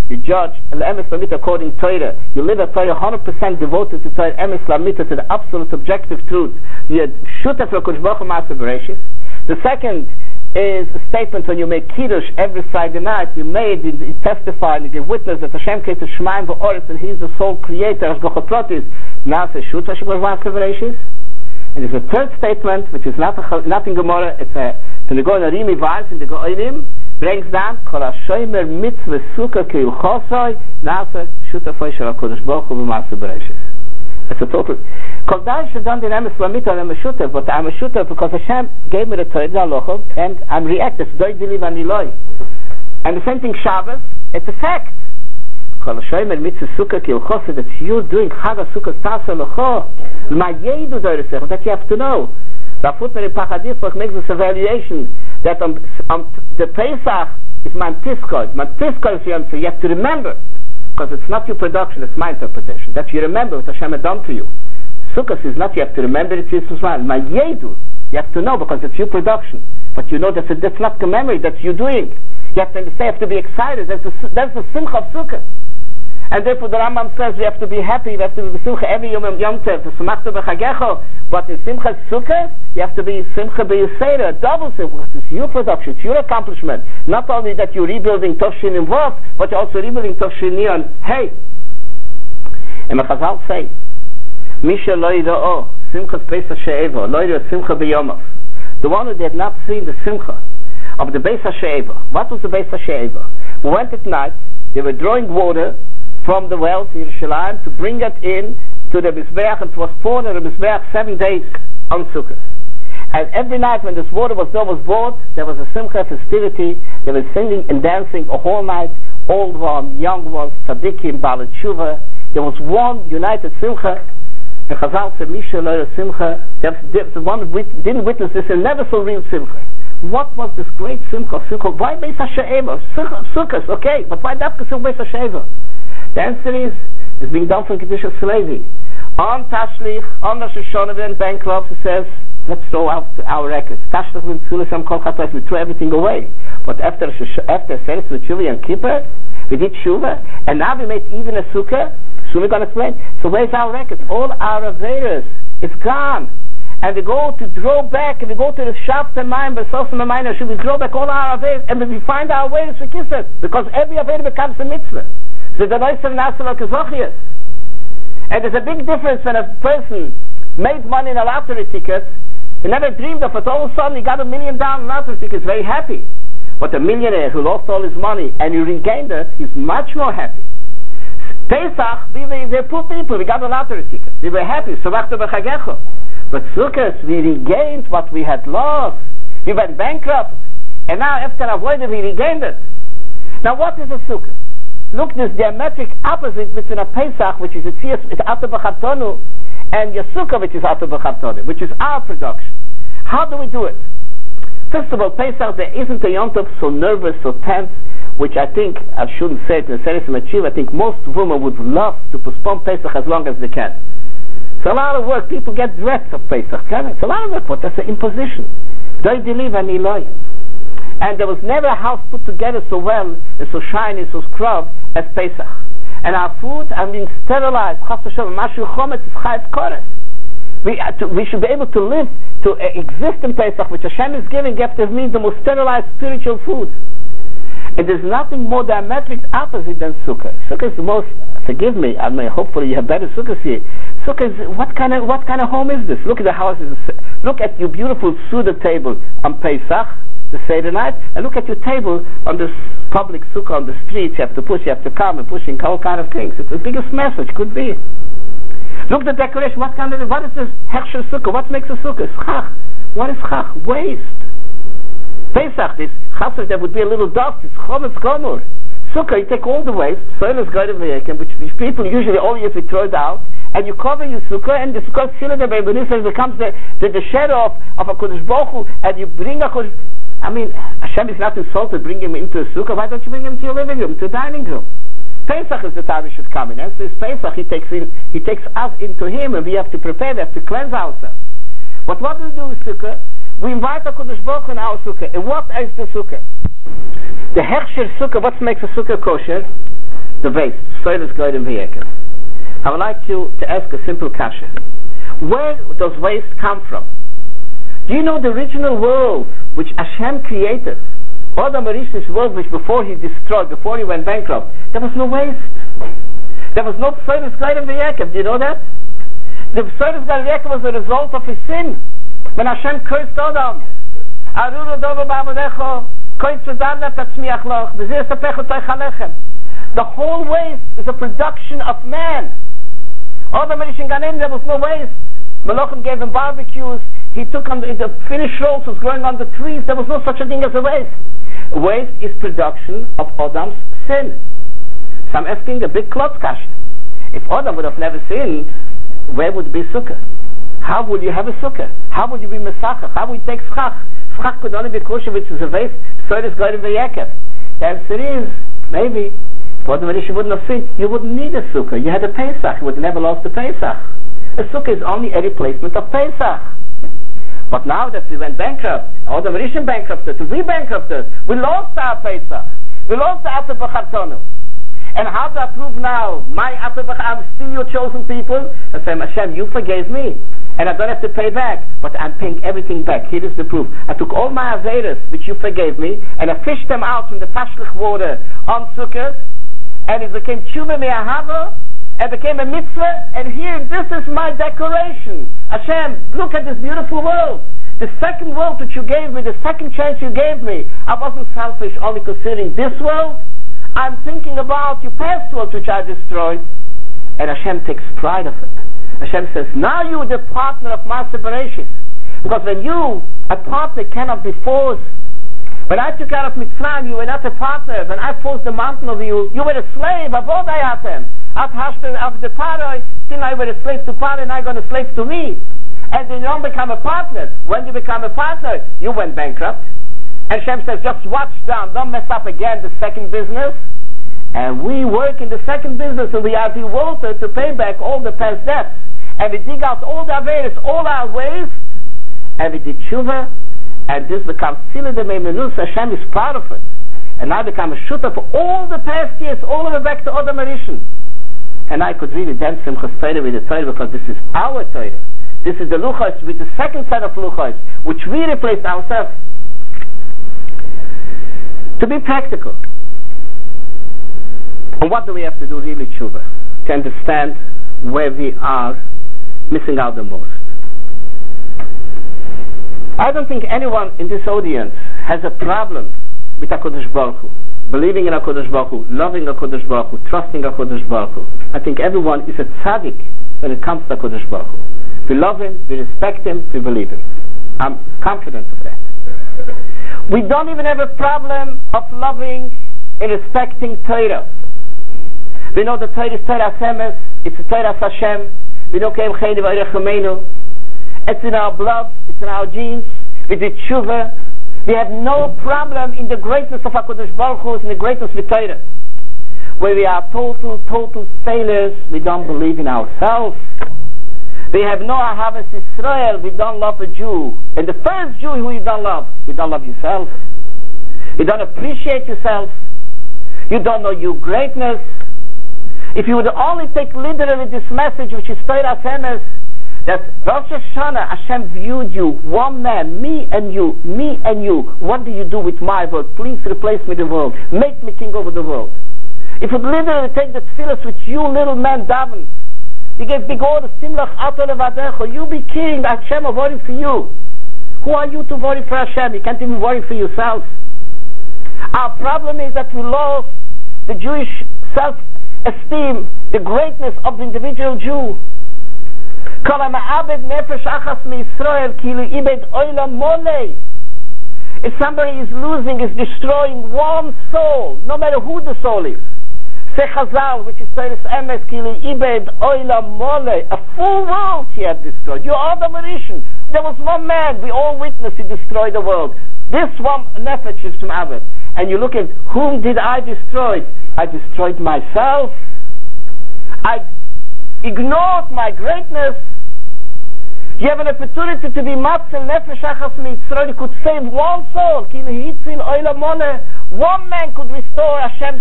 You judge emes lamita according to Torah. You live a Torah 100% devoted to Torah emes lamita, to the absolute objective truth. You shutef l'Kodesh Baruch Hu Ma'aseh Bereishis. The second is a statement when you make kiddush every Friday night. You testify and you give witness that Hashem created Shemaim v'Oretz and He's the sole creator. Hashgacha Pratis. Na'aseh shutef l'Kodesh Baruch Hu Ma'aseh Bereishis. And there's a third statement which is not in Gemara. It's from the Gaon Arimi Vayz in the Go'onim. Brings down Kol HaShomer Mitzvah Sukkah Ke'ilchosoi Na'aseh Shutafoi Shel HaKodesh Baruch Hu B'Ma'aseh Bereishis. It's a total. Kol Dai Shadon Din Emes Lamita I'm a Shutaf, but I'm a Shutaf because Hashem gave me the Torah Halacha and I'm reactive. Doi Dili Vaniloi. And the same thing Shabbos. It's a fact. Kol HaShomer Mitzvah Sukkah Ke'ilchosoi, that you're doing Chag HaSukkah Tasa Lecho. Ma Yedu Doiresech, that you have to know. Rav Hutner in Pachadisach makes this evaluation that the Pesach is Mantiskot. Mantiskot is Yom Tzor. You have to remember, because it's not your production, it's my interpretation, that you remember what Hashem had done to you. Sukkot is not you have to remember, it's Yisrael. Ma Yedu, you have to know because it's your production. But you know that's not the memory that you're doing. You have to understand, you have to be excited. That's the Simcha of Sukkot. And therefore the Rambam says we have to be happy, we have to be Simcha every Yom Tov, but in Simcha Sukkot, you have to be Simcha B'Yisera, double Simcha. It's your production, it's your accomplishment. Not only that you're rebuilding Tovshin in Vav, but you're also rebuilding Tovshin Nion. Hey! And the Chazal say, Misha lo yira'o, Simchas Beis HaShe'eva, lo yira'o Simcha B'Yomov. The one who did not see the Simcha of the Beis HaShe'eva. What was the Beis HaShe'eva? We went at night, they were drawing water from the wells in Yerushalayim to bring it in to the Mizbeach, and it was poured in the Mizbeach 7 days on Sukkot. And every night when this water was brought, there was a Simcha festivity. They were singing and dancing a whole night, old ones, young ones, tzaddikim, Baalei Tshuva. There was one united Simcha. And Chazal said, Misha lo Simcha. The one who didn't witness this and never saw real Simcha. What was this great Simcha? Why Beis HaShe'eva? Sukkot, okay, but why Dafka Simcha Beis HaShe'eva? The answer is, it's being done from Kedushas Levi. On Tashlich, on Rosh Hashanah, when bankrupt, it says, let's throw out our records. Tashlich with Tzulisam Kol Chatos, we throw everything away. But after Seres with Tshuva and Kippur, we did Tshuva, and now we made even a Sukkah. Soon we're going to explain. So where's our records? All our Averas, it's gone. And we go to draw back, and we go to the Shaft and Mayim, Besosim and Mayim, should we draw back all our Averas, and we find our way to Kippur, because every Avera becomes a mitzvah. So the noise of Nasser Kazochias. And there's a big difference when a person made money in a lottery ticket, he never dreamed of it, all of a sudden he got $1 million lottery ticket, he's very happy. But a millionaire who lost all his money and he regained it, he's much more happy. Pesach, we're poor people, we got a lottery ticket, we were happy, but Sukkot, we regained what we had lost. We went bankrupt, and now after avoiding, we regained it. Now what is a Sukkot? Look, this diametric opposite between a Pesach, which is a Tzias, it's Ato B'Chartonu, and Yasukkah, which is Ato B'Chartonu, which is our production. How do we do it? First of all, Pesach, there isn't a Yom Tov so nervous, so tense, which I think, I shouldn't say it in Seres Machiv, I think most women would love to postpone Pesach as long as they can. It's a lot of work. People get dreads of Pesach. It's a lot of work, but that's an imposition. Doi Dili Vaniloi. And there was never a house put together so well, and so shiny, so scrubbed as Pesach. And our food are being sterilized. We should be able to live, to exist in Pesach, which Hashem is giving. You have to mean the most sterilized spiritual food. And there's nothing more diametric opposite than Sukkah. Sukkah is the most, forgive me, I mean, hopefully you have better Sukkahs here. Sukkah is, what kind of home is this? Look at the houses. Look at your beautiful Suda table on Pesach, the Seder night, and look at your table on this public sukkah on the streets. You have to push, you have to come and pushing all kind of things. It's the biggest message could be. Look at the decoration. What is this Hechsher sukkah? What makes a sukkah? Schach. What is schach? Waste. Pesach, this chassid, there would be a little dust. It's chometz gomor. Sukkah, you take all the waste, soil is going to which people usually all years we throw it out, and you cover your sukkah, and the sukkah becomes the shadow of a Kodesh Baruch Hu, and you bring a Kodesh. I mean, Hashem is not insulted, bring him into a sukkah. Why don't you bring him to your living room, to a dining room? Pesach is the time we should come in. And so it's Pesach, he takes us into him, and we have to prepare, we have to cleanse ourselves. But what do we do with sukkah? We invite a Kodesh Baruch Hu in our sukkah. And what is the sukkah? The Hechsher sukkah, what makes a sukkah kosher? the waste, Soilus Goyim V'Yeker. I would like you to ask a simple kasha. Where does waste come from? Do you know the original world which Hashem created? Adam Arish's world which before he destroyed, before he went bankrupt, there was no waste. There was no Soilus Goyim V'Yeker. Do you know that? The Soilus Goyim V'Yeker was a result of his sin. When Hashem cursed Adam, the whole waste is a production of man. Adam Arish in Gan Eden, there was no waste. Malachim gave him barbecues. He took on the finished rolls was growing on the trees. There was no such a thing as a waste. Waste is production of Adam's sin. So I'm asking a big klotz kasha. If Adam would have never sinned, where would be sukkah? How would you have a sukkah? How would you be mesachach? How would you take schach? Schach could only be kosher, which is a waste. Soilus Goyim V'Yeker. The answer is, maybe, if Adam Arish wouldn't have sinned, you wouldn't need a sukkah. You had a Pesach. You would never lost the Pesach. A sukkah is only a replacement of Pesach. But now that we went bankrupt, Adam Arish bankrupted, we bankrupted, we lost our Pesach. We lost the Atzah B'Chartonu. And how do I prove now? My Atzah B'Chartonu, I'm still your chosen people. I say, Hashem, you forgave me. And I don't have to pay back, but I'm paying everything back. Here is the proof. I took all my Averas, which you forgave me, and I fished them out from the Tashlich water on Sukkot, and it became Tshuva Me'ahava, and became a mitzvah, and here, this is my decoration. Hashem, look at this beautiful world. The second world that you gave me, the second chance you gave me, I wasn't selfish only considering this world. I'm thinking about your past world which I destroyed, and Hashem takes pride of it. Hashem says, now you are the partner of Maaseh Bereshis. Because when you, a partner, cannot be forced. When I took out of Mitzrayim, you were not a partner. When I forced the mountain of you, you were a slave. Avod hayatem. At Hashtem of the Paroi, still I were a slave to Paroi, and I got a slave to me. And then you don't become a partner. When you become a partner, you went bankrupt. And Hashem says, just watch down. Don't mess up again the second business. And we work in the second business, and we have the water to pay back all the past debts. And we dig out all the Averis, all our ways, and we did tshuva, and this becomes Tzila de Meimenus. Hashem is proud of it. And I become a shooter for all the past years, all of it back to Adam Arishan. And I could really dance Simchas Torah with the Torah, because this is our Torah. This is the Luchos, with the second set of Luchos, which we replaced ourselves. To be practical. And what do we have to do really, tshuva, to understand where we are missing out the most? I don't think anyone in this audience has a problem with HaKadosh Baruch Hu, believing in HaKadosh Baruch Hu, loving HaKadosh Baruch Hu, trusting HaKadosh Baruch Hu. I think everyone is a tzaddik when it comes to HaKadosh Baruch Hu. We love him, we respect him, we believe him. I'm confident of that. We don't even have a problem of loving and respecting Torah. We know the Torah is Torah Semes, it's a Torah Hashem. We know it's in our blood, it's in our genes. We did tshuva. We have no problem in the greatness of HaKadosh Baruch Hu, in the greatness of Torah. Where we are total failures, we don't believe in ourselves. We have no Ahavas Israel, we don't love a Jew. And the first Jew who you don't love yourself. You don't appreciate yourself. You don't know your greatness. If you would only take literally this message, which is Torah Semes, that Rosh Hashanah, Hashem viewed you, one man, me and you. What do you do with my world? Please replace me the world. Make me king over the world. If you literally take the tefillas which you little man daven, you gave big orders, Simlach Ato Levadecho, you be king, Hashem will worry for you. Who are you to worry for Hashem? You can't even worry for yourself. Our problem is that we lost the Jewish self-esteem, the greatness of the individual Jew. If somebody is losing, is destroying one soul, no matter who the soul is. Chazal, which is Torah Emes, a full world he had destroyed. You are the Mauritian. There was one man, we all witnessed, he destroyed the world. This one nefesh is from Abed. And you look at, whom did I destroy? I destroyed myself. I ignored my greatness. You have an opportunity to be Matzel Nefesh Achas Mitzrayim. You could save one soul. One man could restore Hashem's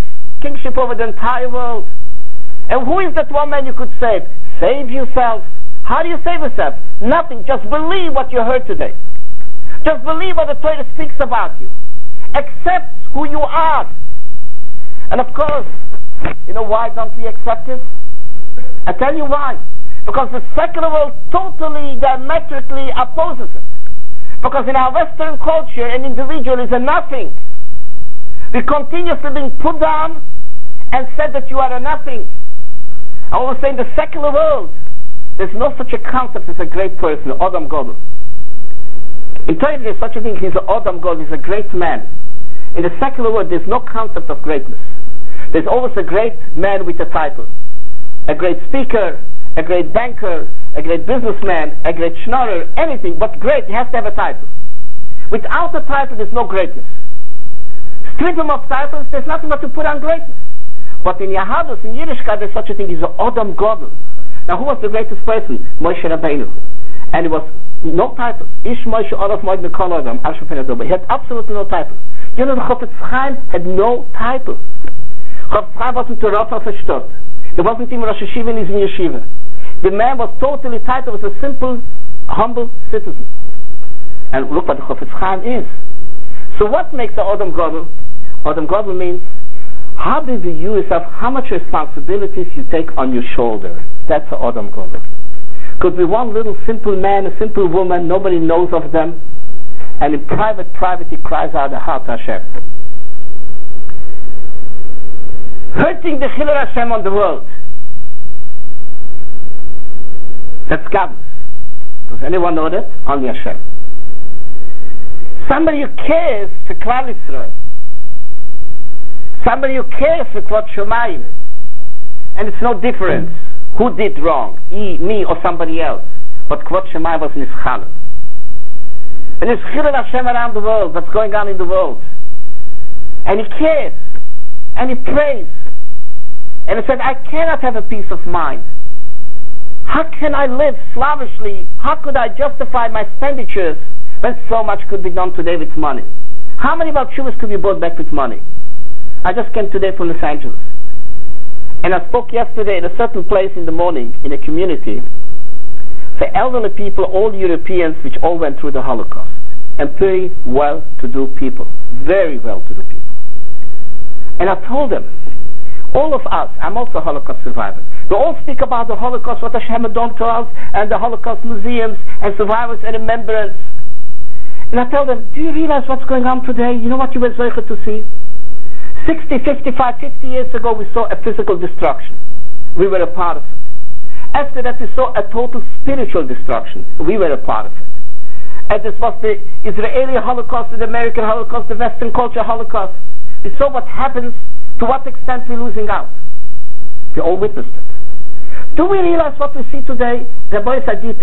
kingship over the entire world. And who is that one man you could save? Save yourself. How do you save yourself? Nothing. Just believe what you heard today. Just believe what the Torah speaks about you. Accept who you are. And of course, you know why don't we accept this? I tell you why. Because the secular world totally, diametrically opposes it. Because in our Western culture, an individual is a nothing. We're continuously being put down and said that you are a nothing. I always say in the secular world, there's no such a concept as a great person, Adam Gadol. In Torah, there's such a thing, he's an Adam Gadol, he's a great man. In the secular world, there's no concept of greatness. There's always a great man with a title. A great speaker, a great banker, a great businessman, a great schnorrer, anything, but great, he has to have a title. Without a title, there's no greatness. Strip him of titles, there's nothing but to put on greatness. But in Yahadus, in Yiddishkeit, there's such a thing, he's an Adam Gadol. Now, who was the greatest person? Moshe Rabbeinu. And it was no titles. Ish Moshe Olav Moed Mikol Adam, Arshaf Ben Adoba. He had absolutely no titles. You know, the Chofetz Chaim had no title. Chofetz Chaim wasn't a Rav of a Stott. He wasn't even Rosh Yeshiva in his yeshiva. The man was totally titled, was a simple, humble citizen. And look what the Chofetz Chaim is. So what makes the Adam Gadol? Adam Gadol means, how do you view yourself, how much responsibilities you take on your shoulder. That's the Adam Gadol. Could be one little simple man, a simple woman, nobody knows of them, and in private he cries out the heart Hashem. Hurting the Chilul Hashem on the world. That's godless. Does anyone know that? Only Hashem. Somebody who cares for Klal Yisrael. Somebody who cares for Kvod Shomayim. And it's no difference who did wrong, me or somebody else. But Kvod Shomayim was Nischalel. And it's Chilul Hashem around the world, what's going on in the world. And he cares. And he prays. And he said, I cannot have a peace of mind. How can I live slavishly? How could I justify my expenditures when so much could be done today with money? How many Balchuvas could be bought back with money? I just came today from Los Angeles. And I spoke yesterday at a certain place in the morning in a community for elderly people, all Europeans, which all went through the Holocaust. And very well-to-do people. Very well-to-do people. And I told them, all of us, I'm also a Holocaust survivor, we all speak about the Holocaust, what Hashem had done to us, and the Holocaust museums, and survivors and remembrance. And I tell them, do you realize what's going on today? You know what you were zeicher to see? 60, 55, 50 years ago, we saw a physical destruction. We were a part of it. After that, we saw a total spiritual destruction. We were a part of it. And this was the Israeli Holocaust, the American Holocaust, the Western culture Holocaust. We saw what happens, to what extent we're losing out. We all witnessed it. Do we realize what we see today? Rabbi said, you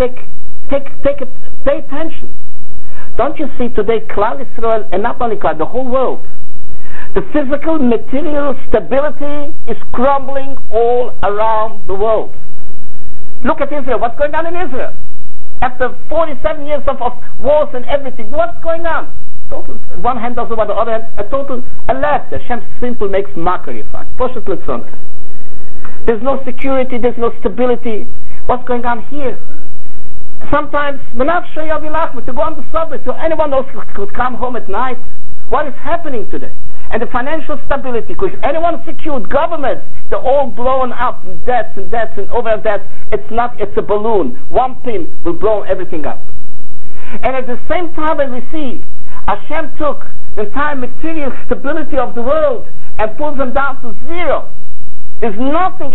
pay attention. Don't you see today Klal Yisrael, and not only Klal, the whole world, the physical, material stability is crumbling all around the world. Look at Israel. What's going on in Israel? After 47 years of wars and everything, what's going on? Total, one hand does over the other hand, a left. Hashem simple makes mockery of us. There's no security, there's no stability. What's going on here? Sometimes, to go on the subway, so anyone else could come home at night. What is happening today? And the financial stability, because anyone secured, governments, they're all blown up in debts and over debts. It's a balloon. One pin will blow everything up. And at the same time, when we see Hashem took the entire material stability of the world and pulls them down to zero. There's nothing.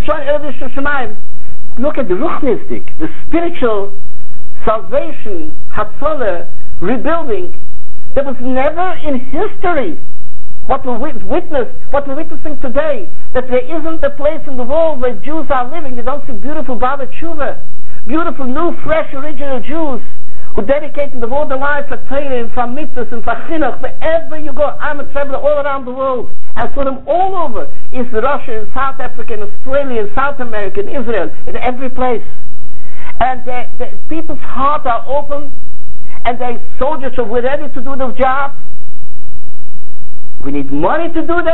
Look at the Ruchnistik, the spiritual salvation, Hatzalah, rebuilding. There was never in history what we're witnessing today, that there isn't a place in the world where Jews are living. You don't see beautiful Baba Tshuva, beautiful, new, fresh, original Jews who dedicated the whole life for Torah and for mitzvahs and for chinuch. Wherever you go, I'm a traveler all around the world. I saw them all over. In Russia, in South Africa, in Australia, in South America, in Israel, in every place. And the people's hearts are open, and their soldiers are ready to do the job. We need money to do that.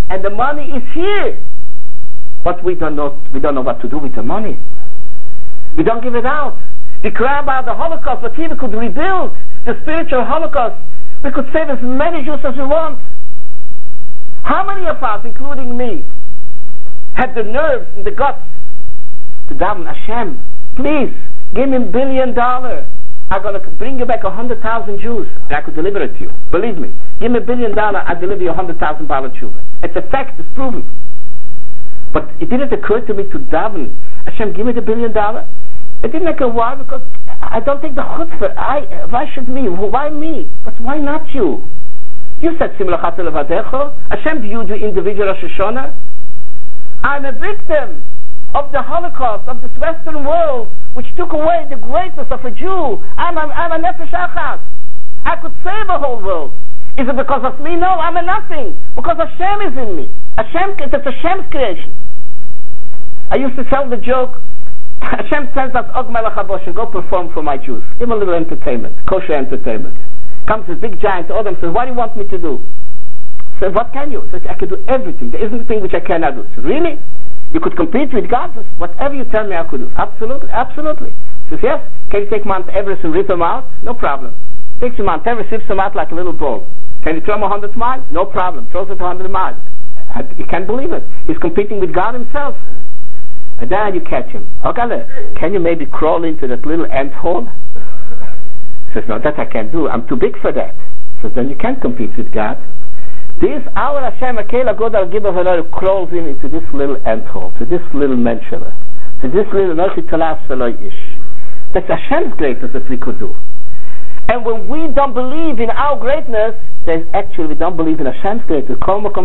and the money is here. But we don't know what to do with the money. We don't give it out. We cry about the Holocaust, but here we could rebuild the spiritual Holocaust. We could save as many Jews as we want. How many of us, including me, have the nerves and the guts to daven, Hashem, please, give me $1 billion. I'm going to bring you back 100,000 Jews, and I could deliver it to you. Believe me. Give me $1 billion, I'll deliver you 100,000 Bala Tshuva. It's a fact, it's proven. But it didn't occur to me to daven, Hashem, give me the $1 billion. It didn't occur. Why? Because I don't take the chutzpah. Why should me? Why me? But why not you? You said Simlachat Levadecho. Hashem viewed you individual Rosh Hashanah. I'm a victim of the Holocaust, of this Western world, which took away the greatness of a Jew. I'm a Nefesh Achas. I could save a whole world. Is it because of me? No, I'm a nothing. Because Hashem is in me. It's Hashem's creation. I used to tell the joke, Hashem sends us Og Melech HaBoshen, go perform for my Jews. Give them a little entertainment, kosher entertainment. Comes this big giant Odom, says, what do you want me to do? So what can you? So I can do everything. There isn't a thing which I cannot do. So really? You could compete with God? Whatever you tell me I could do. Absolutely, absolutely. Says, yes. Can you take Mount Everest and rip him out? No problem. Takes you Mount Everest, rips him out like a little ball. Can you throw him 100 miles? No problem. Throws it 100 miles. You can't believe it. He's competing with God himself. And then you catch him. Okay, can you maybe crawl into that little ant hole? Says, no, that I can't do. I'm too big for that. So then you can't compete with God. This our Hashem Akela Godal Gibah crawls into this little ant hole, to this little menshela, to this little Nochi Talas Ish. That's Hashem's greatness that we could do. And when we don't believe in our greatness, then actually we don't believe in Hashem's greatness.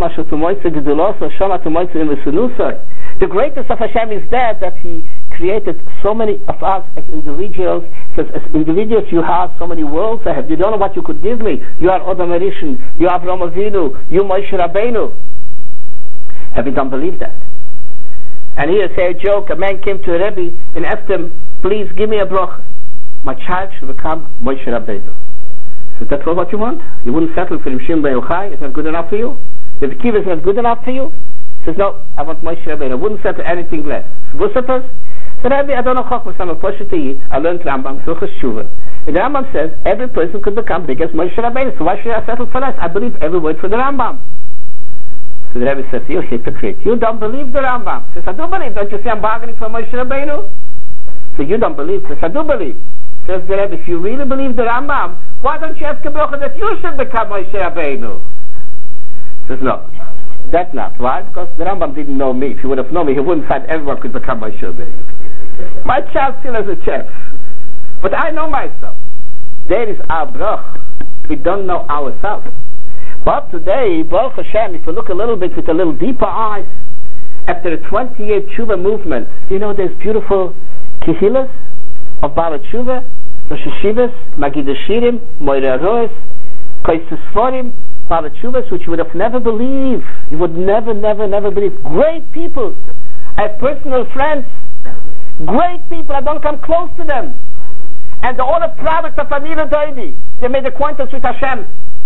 The greatness of Hashem is that He created so many of us as individuals. Says, as individuals you have so many worlds ahead. You don't know what you could give me. You are Odom Arishan, you are Avraham Avinu, you Moshe Rabbeinu. And we don't believe that. And here say a joke, a man came to a Rebbe and asked him, please give me a bracha. My child should become Moshe Rabbeinu. So that's what you want? You wouldn't settle for Shimon ben Yochai? It's not good enough for you? The Kiva is not good enough for you? He says, no, I want Moshe Rabbeinu. I wouldn't settle anything less. So what's suppose? So Rabbi, I don't know Chochmas, I'm a Poshet to eat. I learned Rambam, Hilchos Shuvah. And the Rambam says, every person could become big as Moshe Rabbeinu. So why should I settle for less? I believe every word for the Rambam. So the Rebbe says, you hypocrite. You don't believe the Rambam. He says, I do believe. Don't you see I'm bargaining for Moshe Rabbeinu? So you don't believe. He says, I do believe. Says the Rebbe, if you really believe the Rambam, why don't you ask a bracha that you should become Moshe Rabbeinu? He says, no. That's not. Why? Because the Rambam didn't know me. If he would have known me, he wouldn't have said everyone could become Moshe Rabbeinu. My child still has a chance. But I know myself. There is our brach. We don't know ourselves. But today, Baruch Hashem, if you look a little bit with a little deeper eyes, after the 20-year Tshuva movement, do you know there's beautiful Kehillas of Bala Tshuva, Rosh Hashivas, Magid Hashirim, Moira Roes, Kaisus Forim, Bala Tshuvas, which you would have never believed. You would never believe. Great people. I have personal friends. Great people. I don't come close to them. And all the products of Amira Doidi, they made acquaintance with Hashem.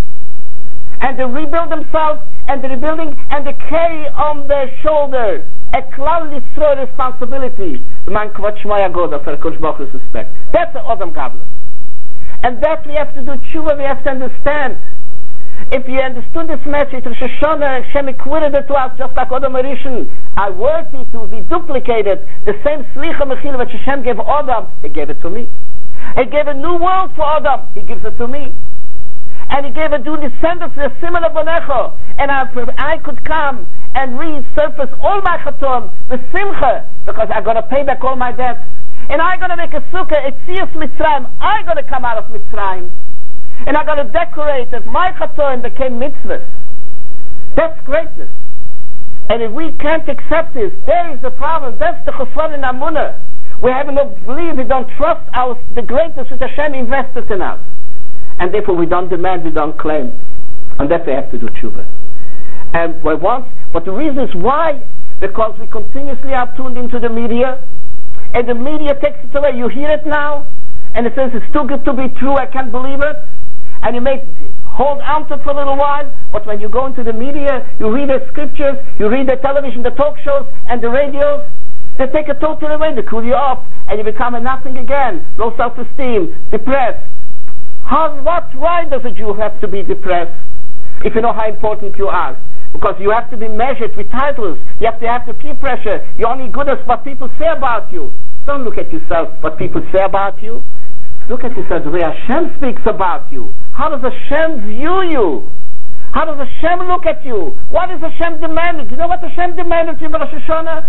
And they rebuild themselves, and they're rebuilding, and they carry on their shoulder a Klal Yisrael responsibility. Man Kvot Shmoya Goda for Kosh Baruch Hu's respect. That's the Odom Gadlus. And that we have to do tshuva, we have to understand. If you understood this message, Rosh Hashanah, Hashem equated it to us just like Odom Arishan are worthy to be duplicated. The same Slicha Mechila which Hashem gave Odom, He gave it to me. He gave a new world for Odom, He gives it to me. And He gave a new descendants, a similar Bonecho. And I could come and resurface all my Chatom with Simcha, because I'm going to pay back all my debts. And I'm going to make a sukkah, Etzias Mitzrayim. I'm going to come out of Mitzrayim. And I'm going to decorate that my Chatom became mitzvahs. That's greatness. And if we can't accept this, there is the problem. That's the Chosron in Amunah. We have no belief, we don't trust the greatness which Hashem invested in us. And therefore we don't demand, we don't claim. And that we have to do tshuva. And but the reason is why? Because we continuously are tuned into the media, and the media takes it away. You hear it now, and it says it's too good to be true, I can't believe it. And you make hold on to it for a little while, but when you go into the media, you read the scriptures, you read the television, the talk shows, and the radios, they take it totally away, they cool you up, and you become a nothing again, low self-esteem, depressed. Why does a Jew have to be depressed if you know how important you are? Because you have to be measured with titles, you have to have the peer pressure, you're only good as what people say about you. Don't look at yourself what people say about you. Look at yourself the way Hashem speaks about you. How does Hashem view you? How does Hashem look at you? What is Hashem demanding? You know what Hashem demanded in Rosh Hashanah?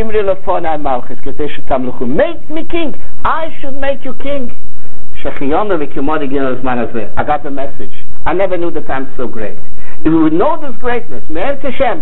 Make me king. I should make you king. I got the message. I never knew that I'm so great. If we would know this greatness, Hashem,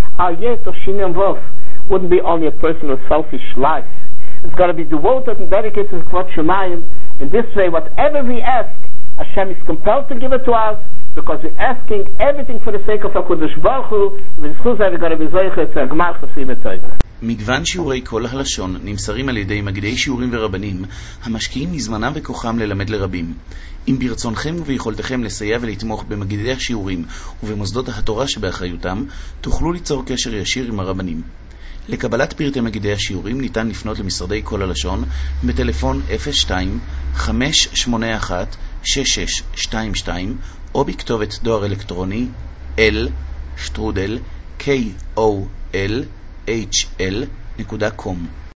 wouldn't be only a personal selfish life. It's got to be devoted and dedicated to Kvod Shemayim. In this way, whatever we ask, Hashem is compelled to give it to us, because we're asking everything for the sake of HaKadosh Baruch Hu, we're going to be zoichet to Agmar Chasim Etoyva. מגוון שיעורי כל הלשון נמסרים על ידי מגידי שיעורים ורבנים המשקיעים מזמנם וכוחם ללמד לרבים. אם ברצונכם וביכולתכם לסייע ולתמוך במגידי השיעורים ובמוסדות התורה שבאחריותם, תוכלו ליצור קשר ישיר עם הרבנים. לקבלת פרטי מגידי השיעורים ניתן לפנות למשרדי כל הלשון בטלפון 02-581-6622 או בכתובת דואר אלקטרוני l@kol.hl.com